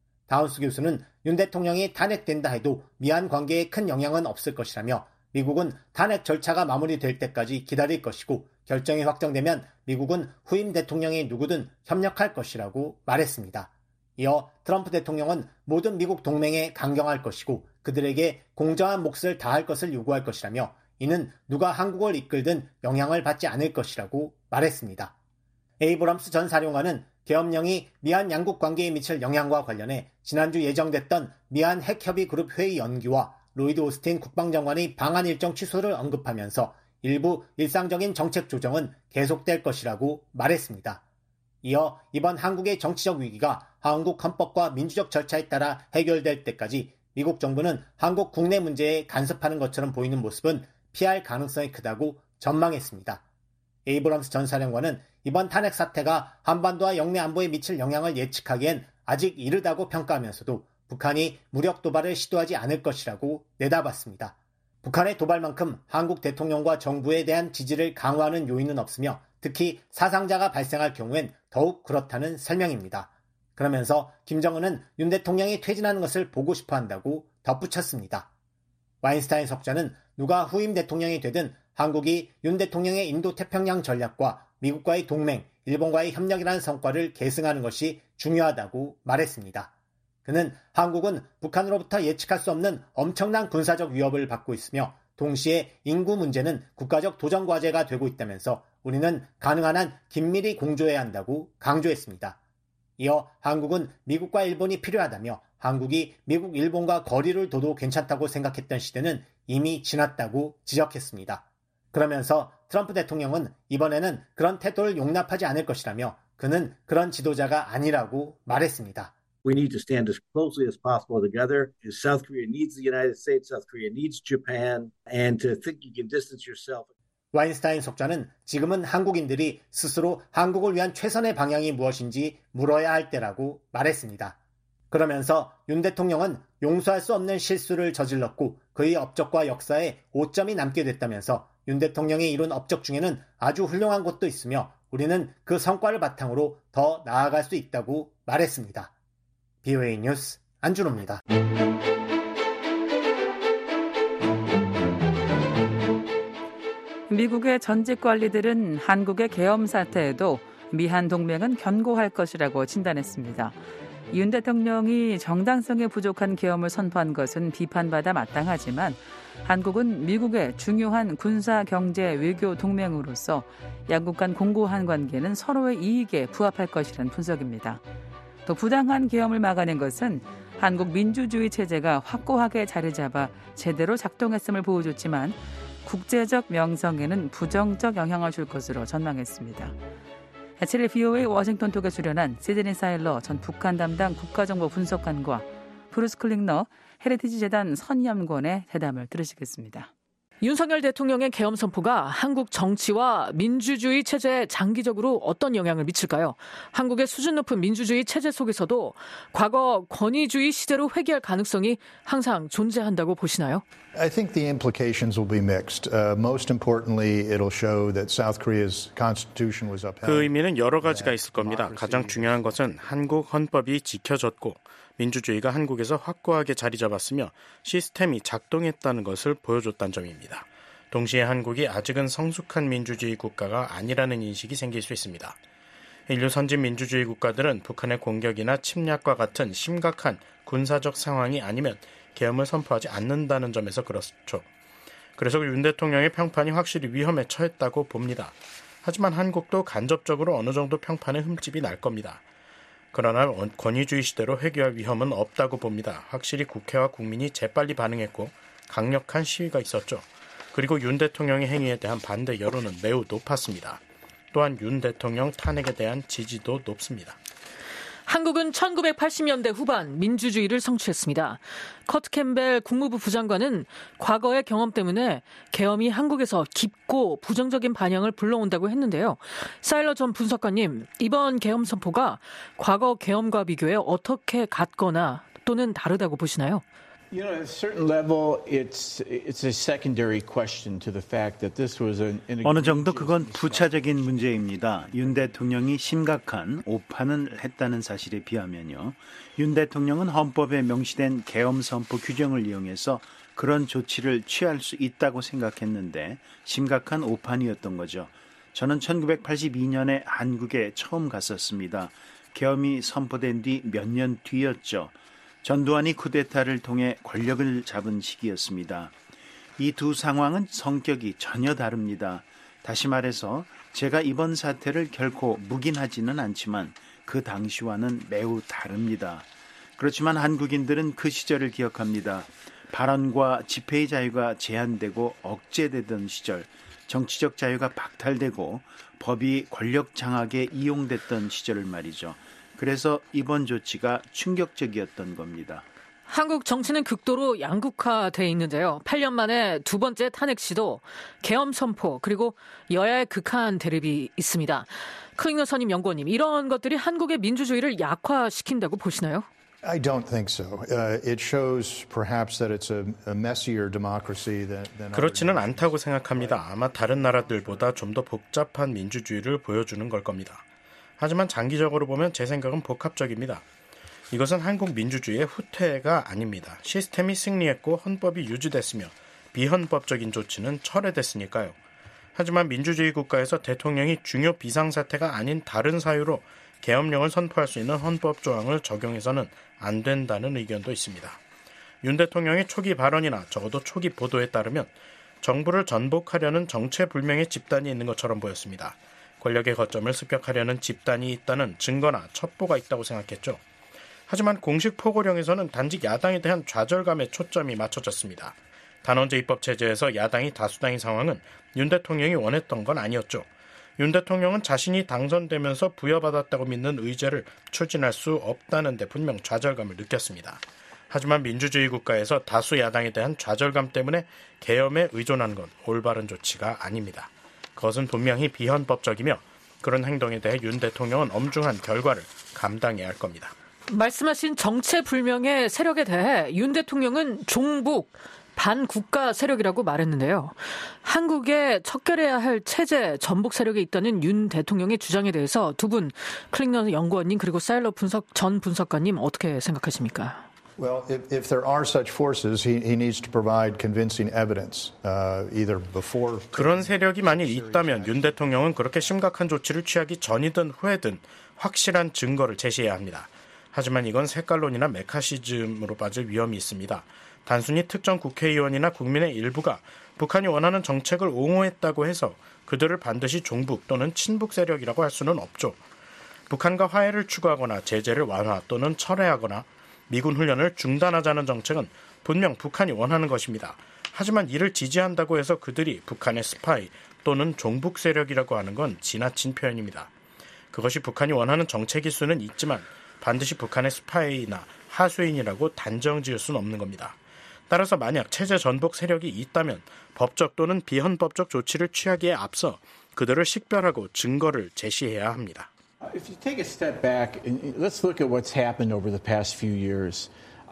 다운스 교수는 윤 대통령이 탄핵된다 해도 미한 관계에 큰 영향은 없을 것이라며 미국은 탄핵 절차가 마무리될 때까지 기다릴 것이고 결정이 확정되면 미국은 후임 대통령이 누구든 협력할 것이라고 말했습니다. 이어 트럼프 대통령은 모든 미국 동맹에 강경할 것이고 그들에게 공정한 몫을 다할 것을 요구할 것이라며 이는 누가 한국을 이끌든 영향을 받지 않을 것이라고 말했습니다. 에이브럼스 전 사령관은 계엄령이 미한 양국 관계에 미칠 영향과 관련해 지난주 예정됐던 미한 핵협의 그룹 회의 연기와 로이드 오스틴 국방장관의 방한 일정 취소를 언급하면서 일부 일상적인 정책 조정은 계속될 것이라고 말했습니다. 이어 이번 한국의 정치적 위기가 한국 헌법과 민주적 절차에 따라 해결될 때까지 미국 정부는 한국 국내 문제에 간섭하는 것처럼 보이는 모습은 피할 가능성이 크다고 전망했습니다. 에이브럼스 전 사령관은 이번 탄핵 사태가 한반도와 영내 안보에 미칠 영향을 예측하기엔 아직 이르다고 평가하면서도 북한이 무력 도발을 시도하지 않을 것이라고 내다봤습니다. 북한의 도발만큼 한국 대통령과 정부에 대한 지지를 강화하는 요인은 없으며 특히 사상자가 발생할 경우엔 더욱 그렇다는 설명입니다. 그러면서 김정은은 윤 대통령이 퇴진하는 것을 보고 싶어 한다고 덧붙였습니다. 와인스타인 석좌는 누가 후임 대통령이 되든 한국이 윤 대통령의 인도태평양 전략과 미국과의 동맹, 일본과의 협력이라는 성과를 계승하는 것이 중요하다고 말했습니다. 그는 한국은 북한으로부터 예측할 수 없는 엄청난 군사적 위협을 받고 있으며 동시에 인구 문제는 국가적 도전 과제가 되고 있다면서 우리는 가능한 한 긴밀히 공조해야 한다고 강조했습니다. 이어 한국은 미국과 일본이 필요하다며 한국이 미국, 일본과 거리를 둬도 괜찮다고 생각했던 시대는 이미 지났다고 지적했습니다. 그러면서 트럼프 대통령은 이번에는 그런 태도를 용납하지 않을 것이라며 그는 그런 지도자가 아니라고 말했습니다. We need to stand as closely as possible together. South Korea needs the United States. South Korea needs Japan. And to think you can distance yourself. 와인스타인 석좌는 지금은 한국인들이 스스로 한국을 위한 최선의 방향이 무엇인지 물어야 할 때라고 말했습니다. 그러면서 윤 대통령은 용서할 수 없는 실수를 저질렀고 그의 업적과 역사에 오점이 남게 됐다면서 윤 대통령이 이룬 업적 중에는 아주 훌륭한 것도 있으며 우리는 그 성과를 바탕으로 더 나아갈 수 있다고 말했습니다. BOA 뉴스 안준호입니다. 미국의 전직 관리들은 한국의 계엄 사태에도 미한 동맹은 견고할 것이라고 진단했습니다. 윤 대통령이 정당성에 부족한 계엄을 선포한 것은 비판받아 마땅하지만 한국은 미국의 중요한 군사, 경제, 외교 동맹으로서 양국 간 공고한 관계는 서로의 이익에 부합할 것이라는 분석입니다. 또 부당한 계엄을 막아낸 것은 한국 민주주의 체제가 확고하게 자리 잡아 제대로 작동했음을 보여줬지만 국제적 명성에는 부정적 영향을 줄 것으로 전망했습니다. 7일 BOA 워싱턴 톡에 출연한 시드니 사일러 전 북한 담당 국가정보 분석관과 브루스 클링너 헤리티지 재단 선임연구원의 대담을 들으시겠습니다. 윤석열 대통령의 계엄 선포가 한국 정치와 민주주의 체제에 장기적으로 어떤 영향을 미칠까요? 한국의 수준 높은 민주주의 체제 속에서도 과거 권위주의 시대로 회귀할 가능성이 항상 존재한다고 보시나요? I think the implications will be mixed. Most importantly, it'll show that South Korea's constitution was upheld. 그 의미는 여러 가지가 있을 겁니다. 가장 중요한 것은 한국 헌법이 지켜졌고 민주주의가 한국에서 확고하게 자리 잡았으며 시스템이 작동했다는 것을 보여줬다는 점입니다. 동시에 한국이 아직은 성숙한 민주주의 국가가 아니라는 인식이 생길 수 있습니다. 인류 선진 민주주의 국가들은 북한의 공격이나 침략과 같은 심각한 군사적 상황이 아니면 계엄을 선포하지 않는다는 점에서 그렇죠. 그래서 윤 대통령의 평판이 확실히 위험에 처했다고 봅니다. 하지만 한국도 간접적으로 어느 정도 평판에 흠집이 날 겁니다. 그러나 권위주의 시대로 회귀할 위험은 없다고 봅니다. 확실히 국회와 국민이 재빨리 반응했고 강력한 시위가 있었죠. 그리고 윤 대통령의 행위에 대한 반대 여론은 매우 높았습니다. 또한 윤 대통령 탄핵에 대한 지지도 높습니다. 한국은 1980년대 후반 민주주의를 성취했습니다. 커트 캠벨 국무부 부장관은 과거의 경험 때문에 계엄이 한국에서 깊고 부정적인 반향을 불러온다고 했는데요. 사일러 전 분석관님, 이번 계엄 선포가 과거 계엄과 비교해 어떻게 같거나 또는 다르다고 보시나요? You know, at a certain level, it's a secondary question to the fact that this was an. 어느 정도 그건 부차적인 문제입니다. 윤 대통령이 심각한 오판을 했다는 사실에 비하면요. 윤 대통령은 헌법에 명시된 계엄 선포 규정을 이용해서 그런 조치를 취할 수 있다고 생각했는데 심각한 오판이었던 거죠. 저는 1982년에 한국에 처음 갔었습니다. 계엄이 선포된 뒤 몇 년 뒤였죠. 전두환이 쿠데타를 통해 권력을 잡은 시기였습니다. 이 두 상황은 성격이 전혀 다릅니다. 다시 말해서 제가 이번 사태를 결코 묵인하지는 않지만 그 당시와는 매우 다릅니다. 그렇지만 한국인들은 그 시절을 기억합니다. 발언과 집회의 자유가 제한되고 억제되던 시절, 정치적 자유가 박탈되고 법이 권력 장악에 이용됐던 시절을 말이죠. 그래서 이번 조치가 충격적이었던 겁니다. 한국 정치는 극도로 양극화돼 있는데요. 8년 만에 두 번째 탄핵 시도, 계엄 선포, 그리고 여야의 극한 대립이 있습니다. 클링너 선임 연구원님, 이런 것들이 한국의 민주주의를 약화시킨다고 보시나요? I don't think so. It shows perhaps that it's a messier democracy than 그렇지는 않다고 생각합니다. 아마 다른 나라들보다 좀 더 복잡한 민주주의를 보여주는 걸 겁니다. 하지만 장기적으로 보면 제 생각은 복합적입니다. 이것은 한국 민주주의의 후퇴가 아닙니다. 시스템이 승리했고 헌법이 유지됐으며 비헌법적인 조치는 철회됐으니까요. 하지만 민주주의 국가에서 대통령이 중요 비상사태가 아닌 다른 사유로 계엄령을 선포할 수 있는 헌법 조항을 적용해서는 안 된다는 의견도 있습니다. 윤 대통령의 초기 발언이나 적어도 초기 보도에 따르면 정부를 전복하려는 정체불명의 집단이 있는 것처럼 보였습니다. 권력의 거점을 습격하려는 집단이 있다는 증거나 첩보가 있다고 생각했죠. 하지만 공식 포고령에서는 단지 야당에 대한 좌절감에 초점이 맞춰졌습니다. 단원제 입법 체제에서 야당이 다수당인 상황은 윤 대통령이 원했던 건 아니었죠. 윤 대통령은 자신이 당선되면서 부여받았다고 믿는 의제를 추진할 수 없다는 데 분명 좌절감을 느꼈습니다. 하지만 민주주의 국가에서 다수 야당에 대한 좌절감 때문에 계엄에 의존하는 건 올바른 조치가 아닙니다. 그것은 분명히 비헌법적이며 그런 행동에 대해 윤 대통령은 엄중한 결과를 감당해야 할 겁니다. 말씀하신 정체불명의 세력에 대해 윤 대통령은 종북, 반국가 세력이라고 말했는데요. 한국에 척결해야 할 체제 전복 세력이 있다는 윤 대통령의 주장에 대해서 두 분, 클링너 연구원님 그리고 사일러 전 분석가님 어떻게 생각하십니까? Well, if there are such forces, he needs to provide convincing evidence, either before. 그런 세력이 만일 있다면 윤 대통령은 그렇게 심각한 조치를 취하기 전이든 후에든 확실한 증거를 제시해야 합니다. 하지만 이건 색깔론이나 메카시즘으로 빠질 위험이 있습니다. 단순히 특정 국회의원이나 국민의 일부가 북한이 원하는 정책을 옹호했다고 해서 그들을 반드시 종북 또는 친북 세력이라고 할 수는 없죠. 북한과 화해를 추구하거나 제재를 완화 또는 철회하거나 미군 훈련을 중단하자는 정책은 분명 북한이 원하는 것입니다. 하지만 이를 지지한다고 해서 그들이 북한의 스파이 또는 종북 세력이라고 하는 건 지나친 표현입니다. 그것이 북한이 원하는 정책일 수는 있지만 반드시 북한의 스파이나 하수인이라고 단정 지을 수는 없는 겁니다. 따라서 만약 체제 전복 세력이 있다면 법적 또는 비헌법적 조치를 취하기에 앞서 그들을 식별하고 증거를 제시해야 합니다. If you take a step back, let's look at what's happened over the past few years.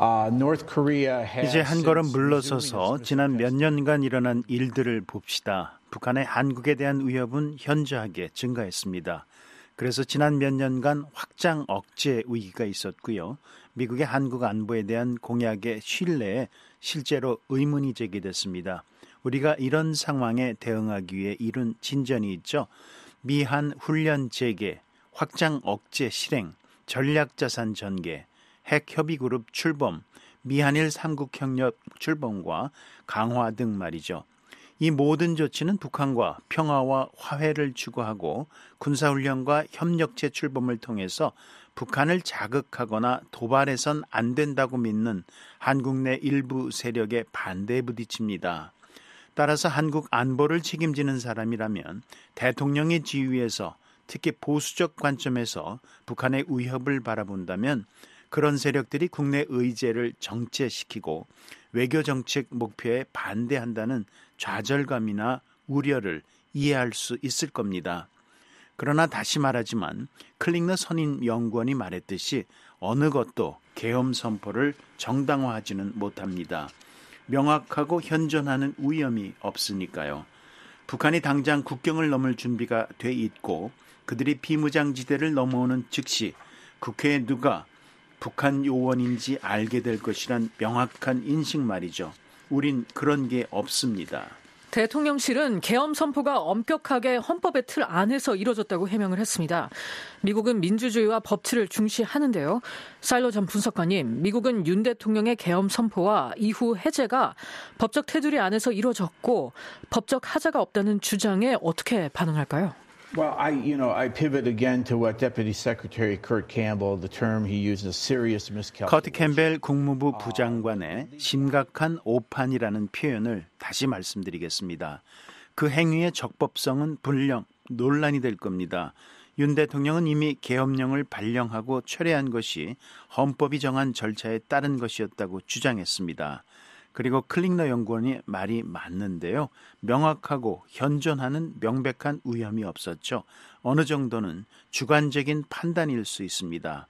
이제 한 걸음 물러서서 지난 몇 년간 일어난 일들을 봅시다. 북한의 한국에 대한 위협은 현저하게 증가했습니다. 그래서 지난 몇 년간 확장 억제 위기가 있었고요. 미국의 한국 안보에 대한 공약의 신뢰에 실제로 의문이 제기됐습니다. 우리가 이런 상황에 대응하기 위해 이룬 진전이 있죠. 미한 훈련 재개, 확장 억제 실행, 전략자산 전개, 핵협의그룹 출범, 미한일 3국 협력 출범과 강화 등 말이죠. 이 모든 조치는 북한과 평화와 화해를 추구하고 군사훈련과 협력체 출범을 통해서 북한을 자극하거나 도발해선 안 된다고 믿는 한국 내 일부 세력의 반대에 부딪힙니다. 따라서 한국 안보를 책임지는 사람이라면 대통령의 지위에서 특히 보수적 관점에서 북한의 위협을 바라본다면 그런 세력들이 국내 의제를 정체시키고 외교정책 목표에 반대한다는 좌절감이나 우려를 이해할 수 있을 겁니다. 그러나 다시 말하지만 클링너 선임 연구원이 말했듯이 어느 것도 계엄 선포를 정당화하지는 못합니다. 명확하고 현존하는 위험이 없으니까요. 북한이 당장 국경을 넘을 준비가 돼 있고 그들이 비무장지대를 넘어오는 즉시 국회에 누가 북한 요원인지 알게 될 것이란 명확한 인식 말이죠. 우린 그런 게 없습니다. 대통령실은 계엄 선포가 엄격하게 헌법의 틀 안에서 이뤄졌다고 해명을 했습니다. 미국은 민주주의와 법치를 중시하는데요. 사일러 전 분석관님, 미국은 윤 대통령의 계엄 선포와 이후 해제가 법적 테두리 안에서 이뤄졌고 법적 하자가 없다는 주장에 어떻게 반응할까요? Well, I pivot again to what Deputy Secretary Kurt Campbell, the term he used, a serious miscalculation. 커트 캠벨 국무부 부장관의 심각한 오판이라는 표현을 다시 말씀드리겠습니다. 그 행위의 적법성은 분명 논란이 될 겁니다. 윤 대통령은 이미 계엄령을 발령하고 철회한 것이 헌법이 정한 절차에 따른 것이었다고 주장했습니다. 그리고 클링너 연구원의 말이 맞는데요. 명확하고 현존하는 명백한 위험이 없었죠. 어느 정도는 주관적인 판단일 수 있습니다.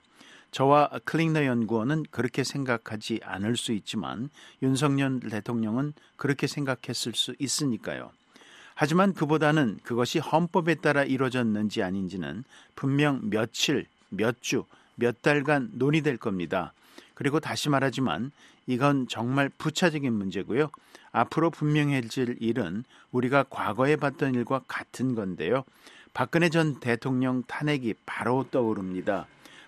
저와 클링너 연구원은 그렇게 생각하지 않을 수 있지만 윤석열 대통령은 그렇게 생각했을 수 있으니까요. 하지만 그보다는 그것이 헌법에 따라 이루어졌는지 아닌지는 분명 며칠, 몇 주, 몇 달간 논의될 겁니다. 그리고 다시 말하지만 이건 정말 부차적인 문제고요. 앞으로 분명해질 일은 우리가 과거에 봤던 일과 같은 건데요. 박근혜 전 대통령 탄핵이 바로 떠오릅니다.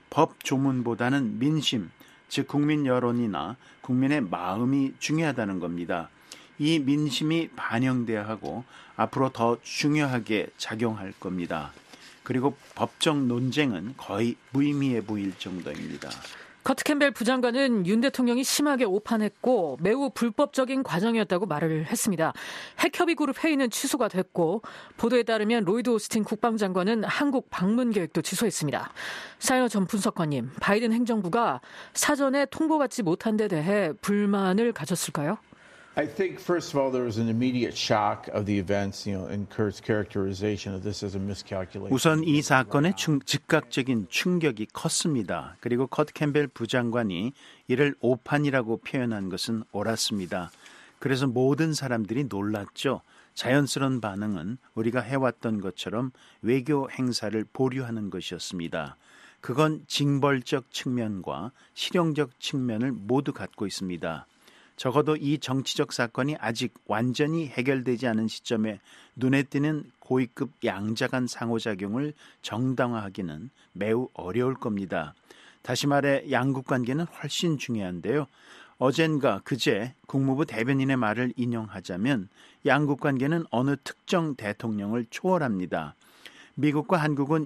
법 조문보다는 민심, 즉 국민 여론이나 국민의 마음이 중요하다는 겁니다. 이 민심이 반영돼야 하고 앞으로 더 중요하게 작용할 겁니다. 그리고 법적 논쟁은 거의 무의미해 보일 정도입니다. 커트 캠벨 부장관은 윤 대통령이 심하게 오판했고 매우 불법적인 과정이었다고 말을 했습니다. 핵협의그룹 회의는 취소가 됐고 보도에 따르면 로이드 오스틴 국방장관은 한국 방문 계획도 취소했습니다. 사이너 전 분석관님, 바이든 행정부가 사전에 통보받지 못한 데 대해 불만을 가졌을까요? I think, first of all, there was an immediate shock of the events, in Kurt's characterization of this as a miscalculation. 우선 이 사건의 즉각적인 충격이 컸습니다. 그리고 커트 캠벨 부장관이 이를 오판이라고 표현한 것은 옳았습니다. 그래서 모든 사람들이 놀랐죠. 자연스러운 반응은 우리가 해왔던 것처럼 외교 행사를 보류하는 것이었습니다. 그건 징벌적 측면과 실용적 측면을 모두 갖고 있습니다. 적어도 이 정치적 사건이 아직 완전히 해결되지 않은 시점에 눈에 띄는 고위급 양자 간 상호작용을 정당화하기는 매우 어려울 겁니다. 다시 말해 양국 관계는 훨씬 중요한데요. 어젠가 그제 국무부 대변인의 말을 인용하자면 양국 관계는 어느 특정 대통령을 초월합니다. 미국과 한국은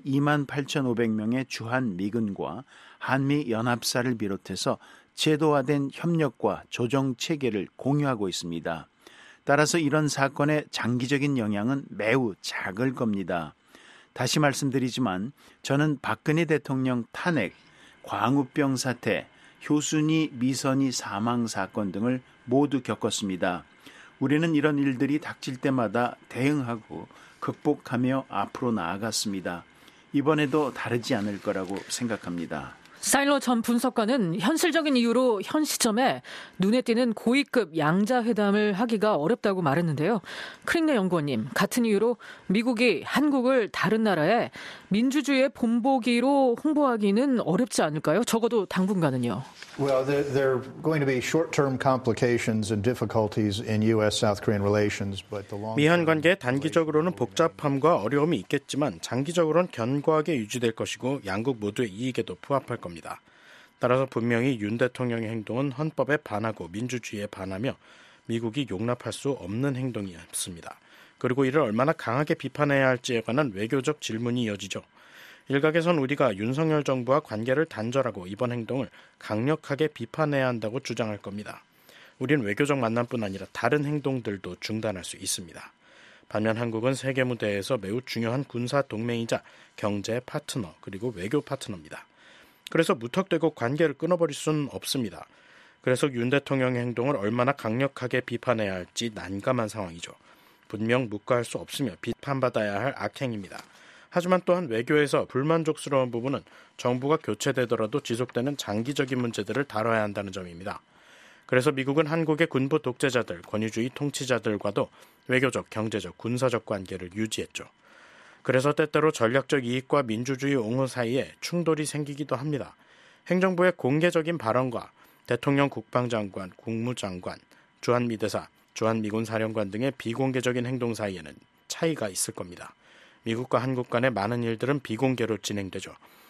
28,500명의 주한 미군과 한미 연합사를 비롯해서 제도화된 협력과 조정 체계를 공유하고 있습니다. 따라서 이런 사건의 장기적인 영향은 매우 작을 겁니다. 다시 말씀드리지만 저는 박근혜 대통령 탄핵, 광우병 사태, 효순이, 미선이 사망 사건 등을 모두 겪었습니다. 우리는 이런 일들이 닥칠 때마다 대응하고 극복하며 앞으로 나아갔습니다. 이번에도 다르지 않을 거라고 생각합니다. 사일러 전 분석관은 현실적인 이유로 현 시점에 눈에 띄는 고위급 양자회담을 하기가 어렵다고 말했는데요. 크릭네 연구원님, 같은 이유로 미국이 한국을 다른 나라의 민주주의의 본보기로 홍보하기는 어렵지 않을까요? 적어도 당분간은요. Well, there are going to be short-term complications and difficulties in U.S.-South Korean relations, but the long. 미한 관계에 단기적으로는 복잡함과 어려움이 있겠지만 장기적으로는 견고하게 유지될 것이고 양국 모두의 이익에도 부합할 겁니다. 따라서 분명히 윤 대통령의 행동은 헌법에 반하고 민주주의에 반하며 미국이 용납할 수 없는 행동이었습니다. 그리고 이를 얼마나 강하게 비판해야 할지에 관한 외교적 질문이 이어지죠. 일각에선 우리가 윤석열 정부와 관계를 단절하고 이번 행동을 강력하게 비판해야 한다고 주장할 겁니다. 우리는 외교적 만남뿐 아니라 다른 행동들도 중단할 수 있습니다. 반면 한국은 세계 무대에서 매우 중요한 군사 동맹이자 경제 파트너 그리고 외교 파트너입니다. 그래서 무턱대고 관계를 끊어버릴 수는 없습니다. 그래서 윤 대통령의 행동을 얼마나 강력하게 비판해야 할지 난감한 상황이죠. 분명 묵과할 수 없으며 비판받아야 할 악행입니다. 하지만 또한 외교에서 불만족스러운 부분은 정부가 교체되더라도 지속되는 장기적인 문제들을 다뤄야 한다는 점입니다. 그래서 미국은 한국의 군부 독재자들, 권위주의 통치자들과도 외교적, 경제적, 군사적 관계를 유지했죠. 그래서 때때로 전략적 이익과 민주주의 옹호 사이에 충돌이 생기기도 합니다. 행정부의 공개적인 발언과 대통령, 국방장관, 국무장관, 주한미대사, 주한미군 사령관 등의 비공개적인 행동 사이에는 차이가 있을 겁니다. 미국과 한국 간의 많은 일들은 비공개로 진행되죠.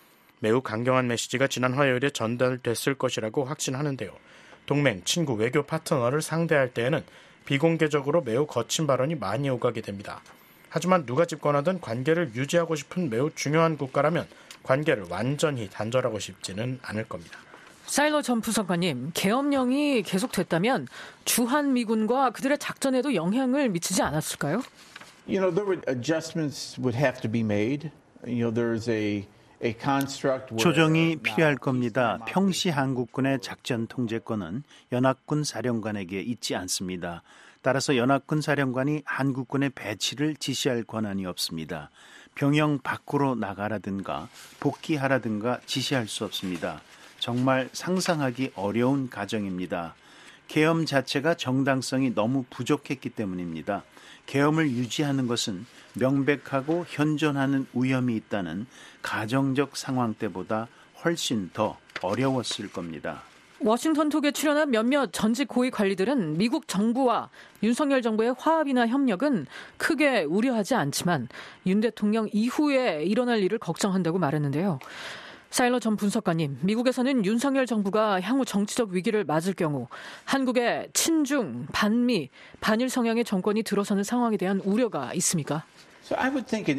매우 강경한 메시지가 지난 화요일에 전달됐을 것이라고 확신하는데요. 동맹, 친구, 외교 파트너를 상대할 때에는 비공개적으로 매우 거친 발언이 많이 오가게 됩니다. 하지만 누가 집권하든 관계를 유지하고 싶은 매우 중요한 국가라면 관계를 완전히 단절하고 싶지는 않을 겁니다. 사일러 전 부석관님, 계엄령이 계속됐다면 주한미군과 그들의 작전에도 영향을 미치지 않았을까요? You know, there were adjustments would have to be made. You know, there's a construct where 조정이 필요할 겁니다. 평시 한국군의 작전 통제권은 연합군 사령관에게 있지 않습니다. 따라서 연합군 사령관이 한국군의 배치를 지시할 권한이 없습니다. 병영 밖으로 나가라든가 복귀하라든가 지시할 수 없습니다. 정말 상상하기 어려운 가정입니다. 계엄 자체가 정당성이 너무 부족했기 때문입니다. 계엄을 유지하는 것은 명백하고 현존하는 위험이 있다는 가정적 상황 때보다 훨씬 더 어려웠을 겁니다. 워싱턴 톡에 출연한 몇몇 전직 고위 관리들은 미국 정부와 윤석열 정부의 화합이나 협력은 크게 우려하지 않지만 윤 대통령 이후에 일어날 일을 걱정한다고 말했는데요. 사일러 전 분석관님, 미국에서는 윤석열 정부가 향후 정치적 위기를 맞을 경우 한국의 친중, 반미, 반일 성향의 정권이 들어서는 상황에 대한 우려가 있습니까? So I would think an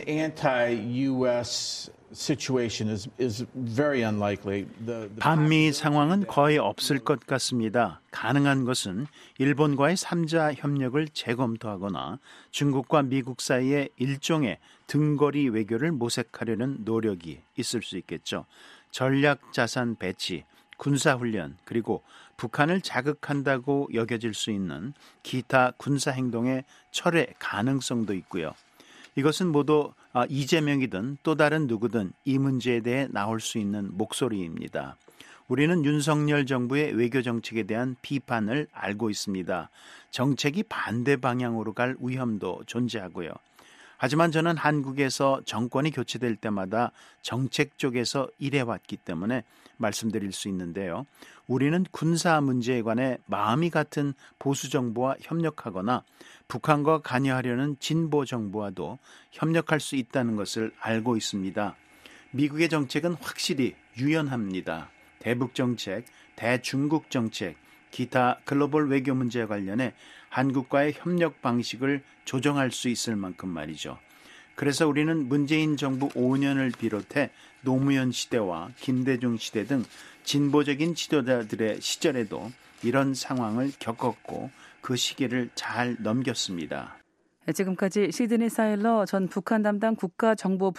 anti-U.S. situation is very unlikely. 반미 상황은 거의 없을 것 같습니다. 가능한 것은 일본과의 3자 협력을 재검토하거나 중국과 미국 사이에 일종의 등거리 외교를 모색하려는 노력이 있을 수 있겠죠. 전략 자산 배치, 군사훈련, 그리고 북한을 자극한다고 여겨질 수 있는 기타 군사행동의 철회 가능성도 있고요. 이것은 모두 이재명이든 또 다른 누구든 이 문제에 대해 나올 수 있는 목소리입니다. 우리는 윤석열 정부의 외교 정책에 대한 비판을 알고 있습니다. 정책이 반대 방향으로 갈 위험도 존재하고요. 하지만 저는 한국에서 정권이 교체될 때마다 정책 쪽에서 일해왔기 때문에 말씀드릴 수 있는데요. 우리는 군사 문제에 관해 마음이 같은 보수 정부와 협력하거나 북한과 관여하려는 진보 정부와도 협력할 수 있다는 것을 알고 있습니다. 미국의 정책은 확실히 유연합니다. 대북 정책, 대중국 정책, 기타 글로벌 외교 문제에 관련해 한국과의 협력 방식을 조정할 수 있을 만큼 말이죠. 그래서 우리는 문재인 정부 5년을 비롯해 노무현 시대와 김대중 시대 등 진보적인 지도자들의 시절에도 이런 상황을 겪었고 그 시기를 잘 넘겼습니다. 지금까지 시드니 사일러 전 북한 담당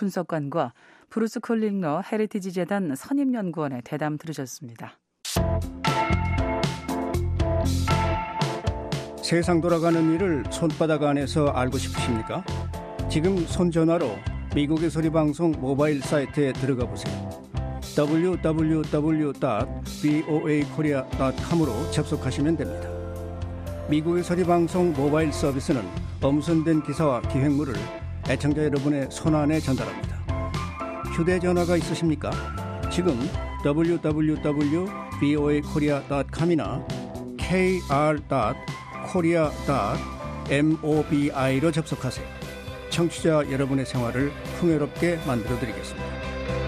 국가정보분석관과 브루스 콜링러 헤리티지 재단 선임연구원의 대담 들으셨습니다. 세상 돌아가는 일을 손바닥 안에서 알고 싶으십니까? 지금 손전화로 미국의 소리방송 모바일 사이트에 들어가 보세요. www.voakorea.com으로 접속하시면 됩니다. 미국의 소리방송 모바일 서비스는 엄선된 기사와 기획물을 애청자 여러분의 손안에 전달합니다. 휴대전화가 있으십니까? 지금 www.voakorea.com이나 kr.korea.mobi로 접속하세요. 청취자 여러분의 생활을 풍요롭게 만들어드리겠습니다.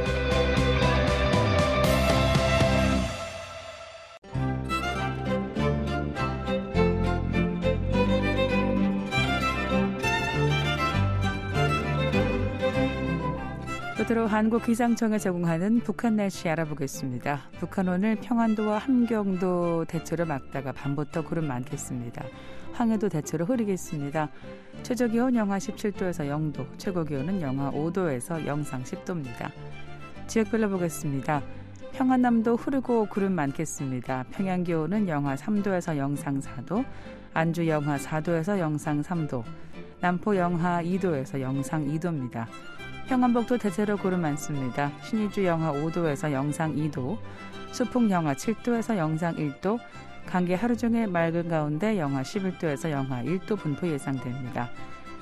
끝으로 한국기상청에 제공하는 북한 날씨 알아보겠습니다. 북한 오늘 평안도와 함경도 대체로 맑다가 밤부터 구름 많겠습니다. 황해도 대체로 흐리겠습니다. 최저기온 영하 17도에서 0도, 최고기온은 영하 5도에서 영상 10도입니다. 지역별로 보겠습니다. 평안남도 흐리고 구름 많겠습니다. 평양기온은 영하 3도에서 영상 4도, 안주 영하 4도에서 영상 3도, 남포 영하 2도에서 영상 2도입니다. 평안북도 대체로 구름 많습니다. 신의주 영하 5도에서 영상 2도, 수풍 영하 7도에서 영상 1도, 강계 하루 종일 맑은 가운데 영하 11도에서 영하 1도 분포 예상됩니다.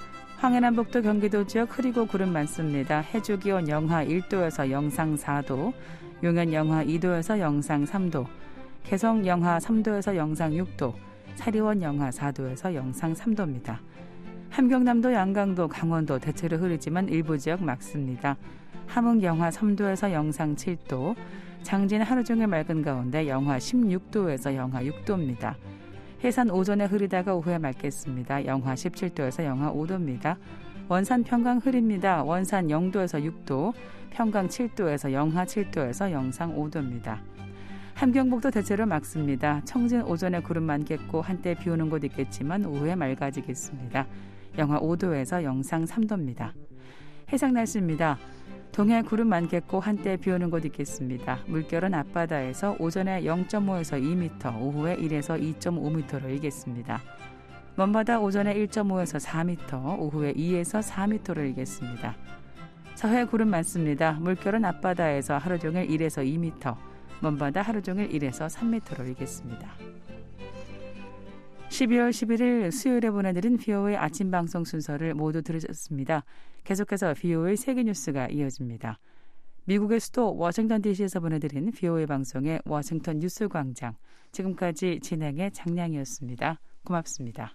황해남북도 경기도 지역 흐리고 구름 많습니다. 해주 기온 영하 1도에서 영상 4도, 용현 영하 2도에서 영상 3도, 개성 영하 3도에서 영상 6도, 사리원 영하 4도에서 영상 3도입니다. 함경남도, 양강도, 강원도 대체로 흐리지만 일부 지역 맑습니다. 함흥 영하 3도에서 영상 7도, 장진 하루 종일 맑은 가운데 영하 16도에서 영하 6도입니다. 해산 오전에 흐리다가 오후에 맑겠습니다. 영하 17도에서 영하 5도입니다. 원산 평강 흐립니다. 원산 0도에서 6도, 평강 7도에서 영하 7도에서 영상 5도입니다. 함경북도 대체로 맑습니다. 청진 오전에 구름 많겠고 한때 비 오는 곳 있겠지만 오후에 맑아지겠습니다. 영하 5도에서 영상 3도입니다. 해상 날씨입니다. 동해 구름 많겠고 한때 비 오는 곳 있겠습니다. 물결은 앞바다에서 오전에 0.5에서 2m, 오후에 1에서 2.5m로 일겠습니다. 먼바다 오전에 1.5에서 4m, 오후에 2에서 4m로 일겠습니다. 서해 구름 많습니다. 물결은 앞바다에서 하루 종일 1에서 2m, 먼바다 하루 종일 1에서 3m로 일겠습니다. 12월 11일 수요일에 보내드린 VOA 아침 방송 순서를 모두 들으셨습니다. 계속해서 VOA 세계뉴스가 이어집니다. 미국의 수도 워싱턴 DC에서 보내드린 VOA 방송의 워싱턴 뉴스 광장. 지금까지 진행의 장량이었습니다. 고맙습니다.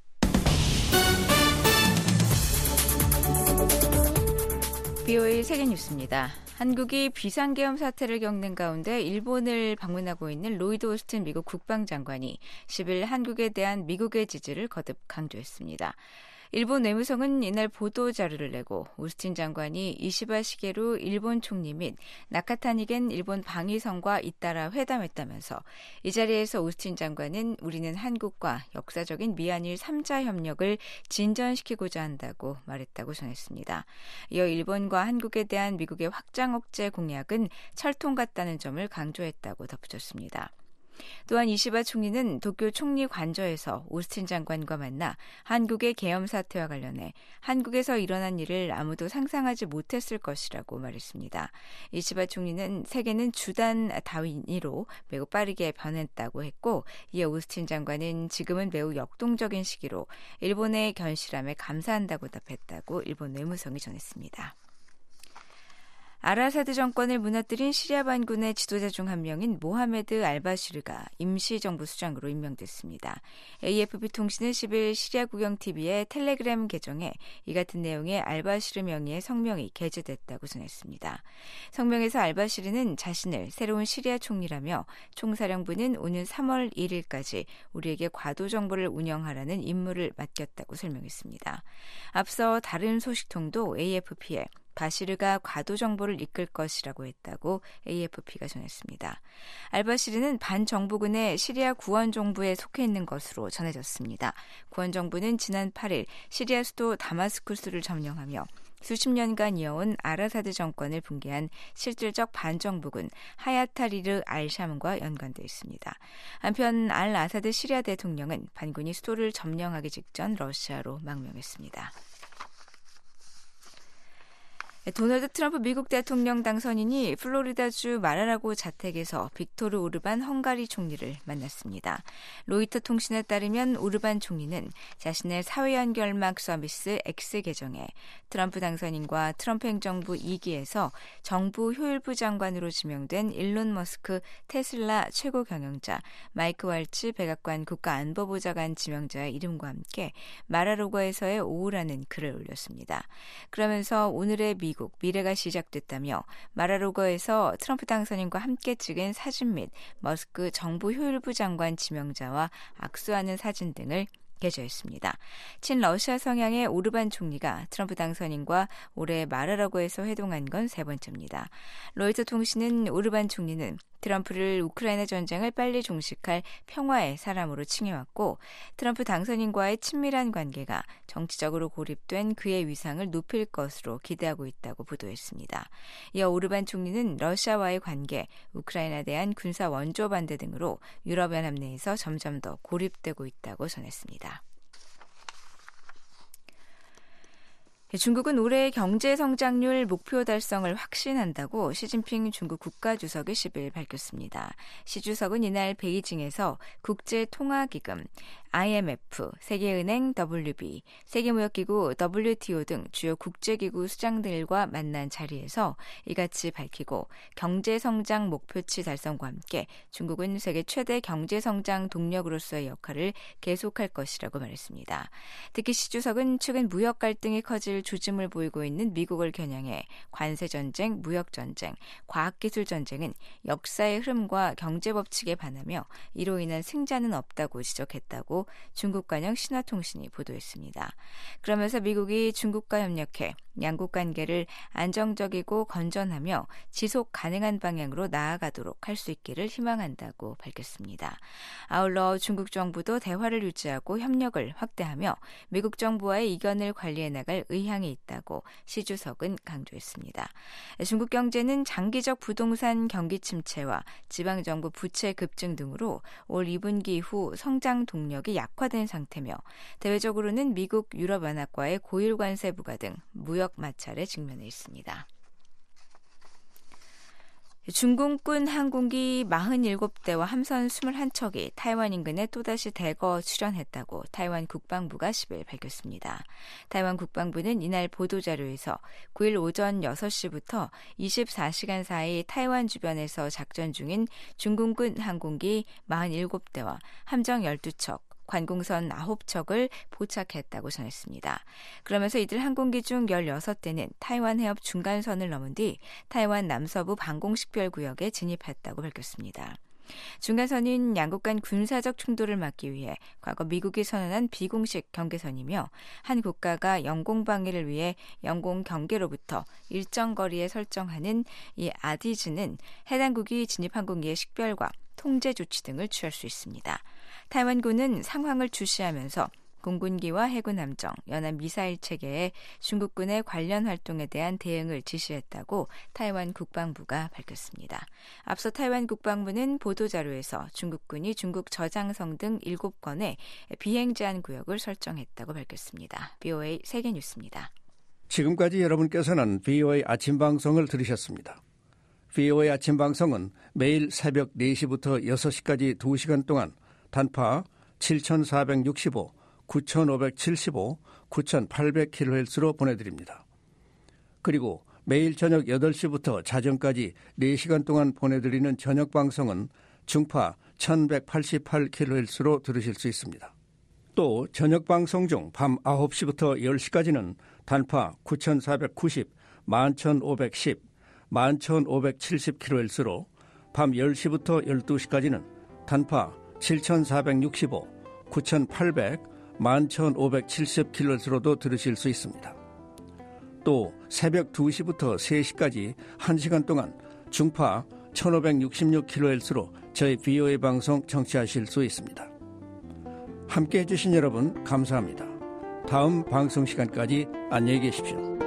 VOA 세계뉴스입니다. 한국이 비상계엄 사태를 겪는 가운데 일본을 방문하고 있는 로이드 오스틴 미국 국방장관이 10일 한국에 대한 미국의 지지를 거듭 강조했습니다. 일본 외무성은 이날 보도자료를 내고 오스틴 장관이 이시바 시게루 일본 총리 및 나카타니겐 일본 방위성과 잇따라 회담했다면서 이 자리에서 오스틴 장관은 우리는 한국과 역사적인 미한일 3자 협력을 진전시키고자 한다고 말했다고 전했습니다. 이어 일본과 한국에 대한 미국의 확장 억제 공약은 철통 같다는 점을 강조했다고 덧붙였습니다. 또한 이시바 총리는 도쿄 총리 관저에서 오스틴 장관과 만나 한국의 계엄 사태와 관련해 한국에서 일어난 일을 아무도 상상하지 못했을 것이라고 말했습니다. 이시바 총리는 세계는 주단 단위로 매우 빠르게 변했다고 했고, 이에 오스틴 장관은 지금은 매우 역동적인 시기로 일본의 견실함에 감사한다고 답했다고 일본 외무성이 전했습니다. 아라사드 정권을 무너뜨린 시리아 반군의 지도자 중 한 명인 모하메드 알바시르가 임시정부 수장으로 임명됐습니다. AFP 통신은 10일 시리아 국영TV의 텔레그램 계정에 이 같은 내용의 알바시르 명의의 성명이 게재됐다고 전했습니다. 성명에서 알바시르는 자신을 새로운 시리아 총리라며 총사령부는 오는 3월 1일까지 우리에게 과도 정부를 운영하라는 임무를 맡겼다고 설명했습니다. 앞서 다른 소식통도 AFP에 바시르가 과도 정부를 이끌 것이라고 했다고 AFP가 전했습니다. 알바시르는 반정부군의 시리아 구원정부에 속해 있는 것으로 전해졌습니다. 구원정부는 지난 8일 시리아 수도 다마스쿠스를 점령하며 수십 년간 이어온 아라사드 정권을 붕괴한 실질적 반정부군 하야타리르 알샴과 연관되어 있습니다. 한편 알 아사드 시리아 대통령은 반군이 수도를 점령하기 직전 러시아로 망명했습니다. 도널드 트럼프 미국 대통령 당선인이 플로리다주 마라라고 자택에서 빅토르 오르반 헝가리 총리를 만났습니다. 로이터 통신에 따르면 오르반 총리는 자신의 사회연결막 서비스 X 계정에 트럼프 당선인과 트럼프 행정부 2기에서 정부 효율부 장관으로 지명된 일론 머스크 테슬라 최고 경영자, 마이크 왈츠 백악관 국가안보보좌관 지명자의 이름과 함께 마라로거에서의 오후라는 글을 올렸습니다. 그러면서 오늘의 미국 미래가 시작됐다며 마라로거에서 트럼프 당선인과 함께 찍은 사진 및 머스크 정부 효율부 장관 지명자와 악수하는 사진 등을 게재했습니다. 친러시아 성향의 오르반 총리가 트럼프 당선인과 올해 마라라고에서 회동한 건 세 번째입니다. 로이터 통신은 오르반 총리는 트럼프를 우크라이나 전쟁을 빨리 종식할 평화의 사람으로 칭해왔고 트럼프 당선인과의 친밀한 관계가 정치적으로 고립된 그의 위상을 높일 것으로 기대하고 있다고 보도했습니다. 이어 오르반 총리는 러시아와의 관계, 우크라이나에 대한 군사 원조 반대 등으로 유럽연합 내에서 점점 더 고립되고 있다고 전했습니다. 중국은 올해 경제 성장률 목표 달성을 확신한다고 시진핑 중국 국가주석이 10일 밝혔습니다. 시 주석은 이날 베이징에서 국제통화기금, IMF, 세계은행, WB, 세계무역기구, WTO 등 주요 국제기구 수장들과 만난 자리에서 이같이 밝히고 경제성장 목표치 달성과 함께 중국은 세계 최대 경제성장 동력으로서의 역할을 계속할 것이라고 말했습니다. 특히 시 주석은 최근 무역 갈등이 커질 조짐을 보이고 있는 미국을 겨냥해 관세전쟁, 무역전쟁, 과학기술전쟁은 역사의 흐름과 경제법칙에 반하며 이로 인한 승자는 없다고 지적했다고 중국 관영 신화통신이 보도했습니다. 그러면서 미국이 중국과 협력해 양국 관계를 안정적이고 건전하며 지속 가능한 방향으로 나아가도록 할 수 있기를 희망한다고 밝혔습니다. 아울러 중국 정부도 대화를 유지하고 협력을 확대하며 미국 정부와의 이견을 관리해 나갈 의향이 있다고 시 주석은 강조했습니다. 중국 경제는 장기적 부동산 경기 침체와 지방정부 부채 급증 등으로 올 2분기 이후 성장 동력이 약화된 상태며 대외적으로는 미국, 유럽연합과의 고율 관세 부과 등 무역 마찰에 직면해 있습니다. 중공군 항공기 47대와 함선 21척이 타이완 인근에 또다시 대거 출현했다고 타이완 국방부가 10일 밝혔습니다. 타이완 국방부는 이날 보도자료에서 9일 오전 6시부터 24시간 사이 타이완 주변에서 작전 중인 중공군 항공기 47대와 함정 12척, 관공선 9척을 포착했다고 전했습니다. 그러면서 이들 항공기 중 16대는 타이완 해협 중간선을 넘은 뒤 타이완 남서부 방공식별구역에 진입했다고 밝혔습니다. 중간선인 양국 간 군사적 충돌을 막기 위해 과거 미국이 선언한 비공식 경계선이며 한 국가가 영공방위를 위해 영공 경계로부터 일정 거리에 설정하는 이 아디즈는 해당국이 진입 항공기의 식별과 통제 조치 등을 취할 수 있습니다. 타이완군은 상황을 주시하면서 공군기와 해군 함정, 연안 미사일 체계에 중국군의 관련 활동에 대한 대응을 지시했다고 타이완 국방부가 밝혔습니다. 앞서 타이완 국방부는 보도자료에서 중국군이 중국 저장성 등 7건의 비행 제한 구역을 설정했다고 밝혔습니다. VOA 세계뉴스입니다. 지금까지 여러분께서는 VOA 아침 방송을 들으셨습니다. VOA 아침 방송은 매일 새벽 4시부터 6시까지 2시간 동안 단파 7465, 9575, 9800kHz로 보내드립니다. 그리고 매일 저녁 8시부터 자정까지 4시간 동안 보내드리는 저녁 방송은 중파 1188kHz로 들으실 수 있습니다. 또 저녁 방송 중 밤 9시부터 10시까지는 단파 9490, 11510, 11570kHz로 밤 10시부터 12시까지는 단파 7465, 9800, 11570kHz로도 들으실 수 있습니다. 또 새벽 2시부터 3시까지 1시간 동안 중파 1566kHz로 저희 VOA 방송 청취하실 수 있습니다. 함께해 주신 여러분 감사합니다. 다음 방송 시간까지 안녕히 계십시오.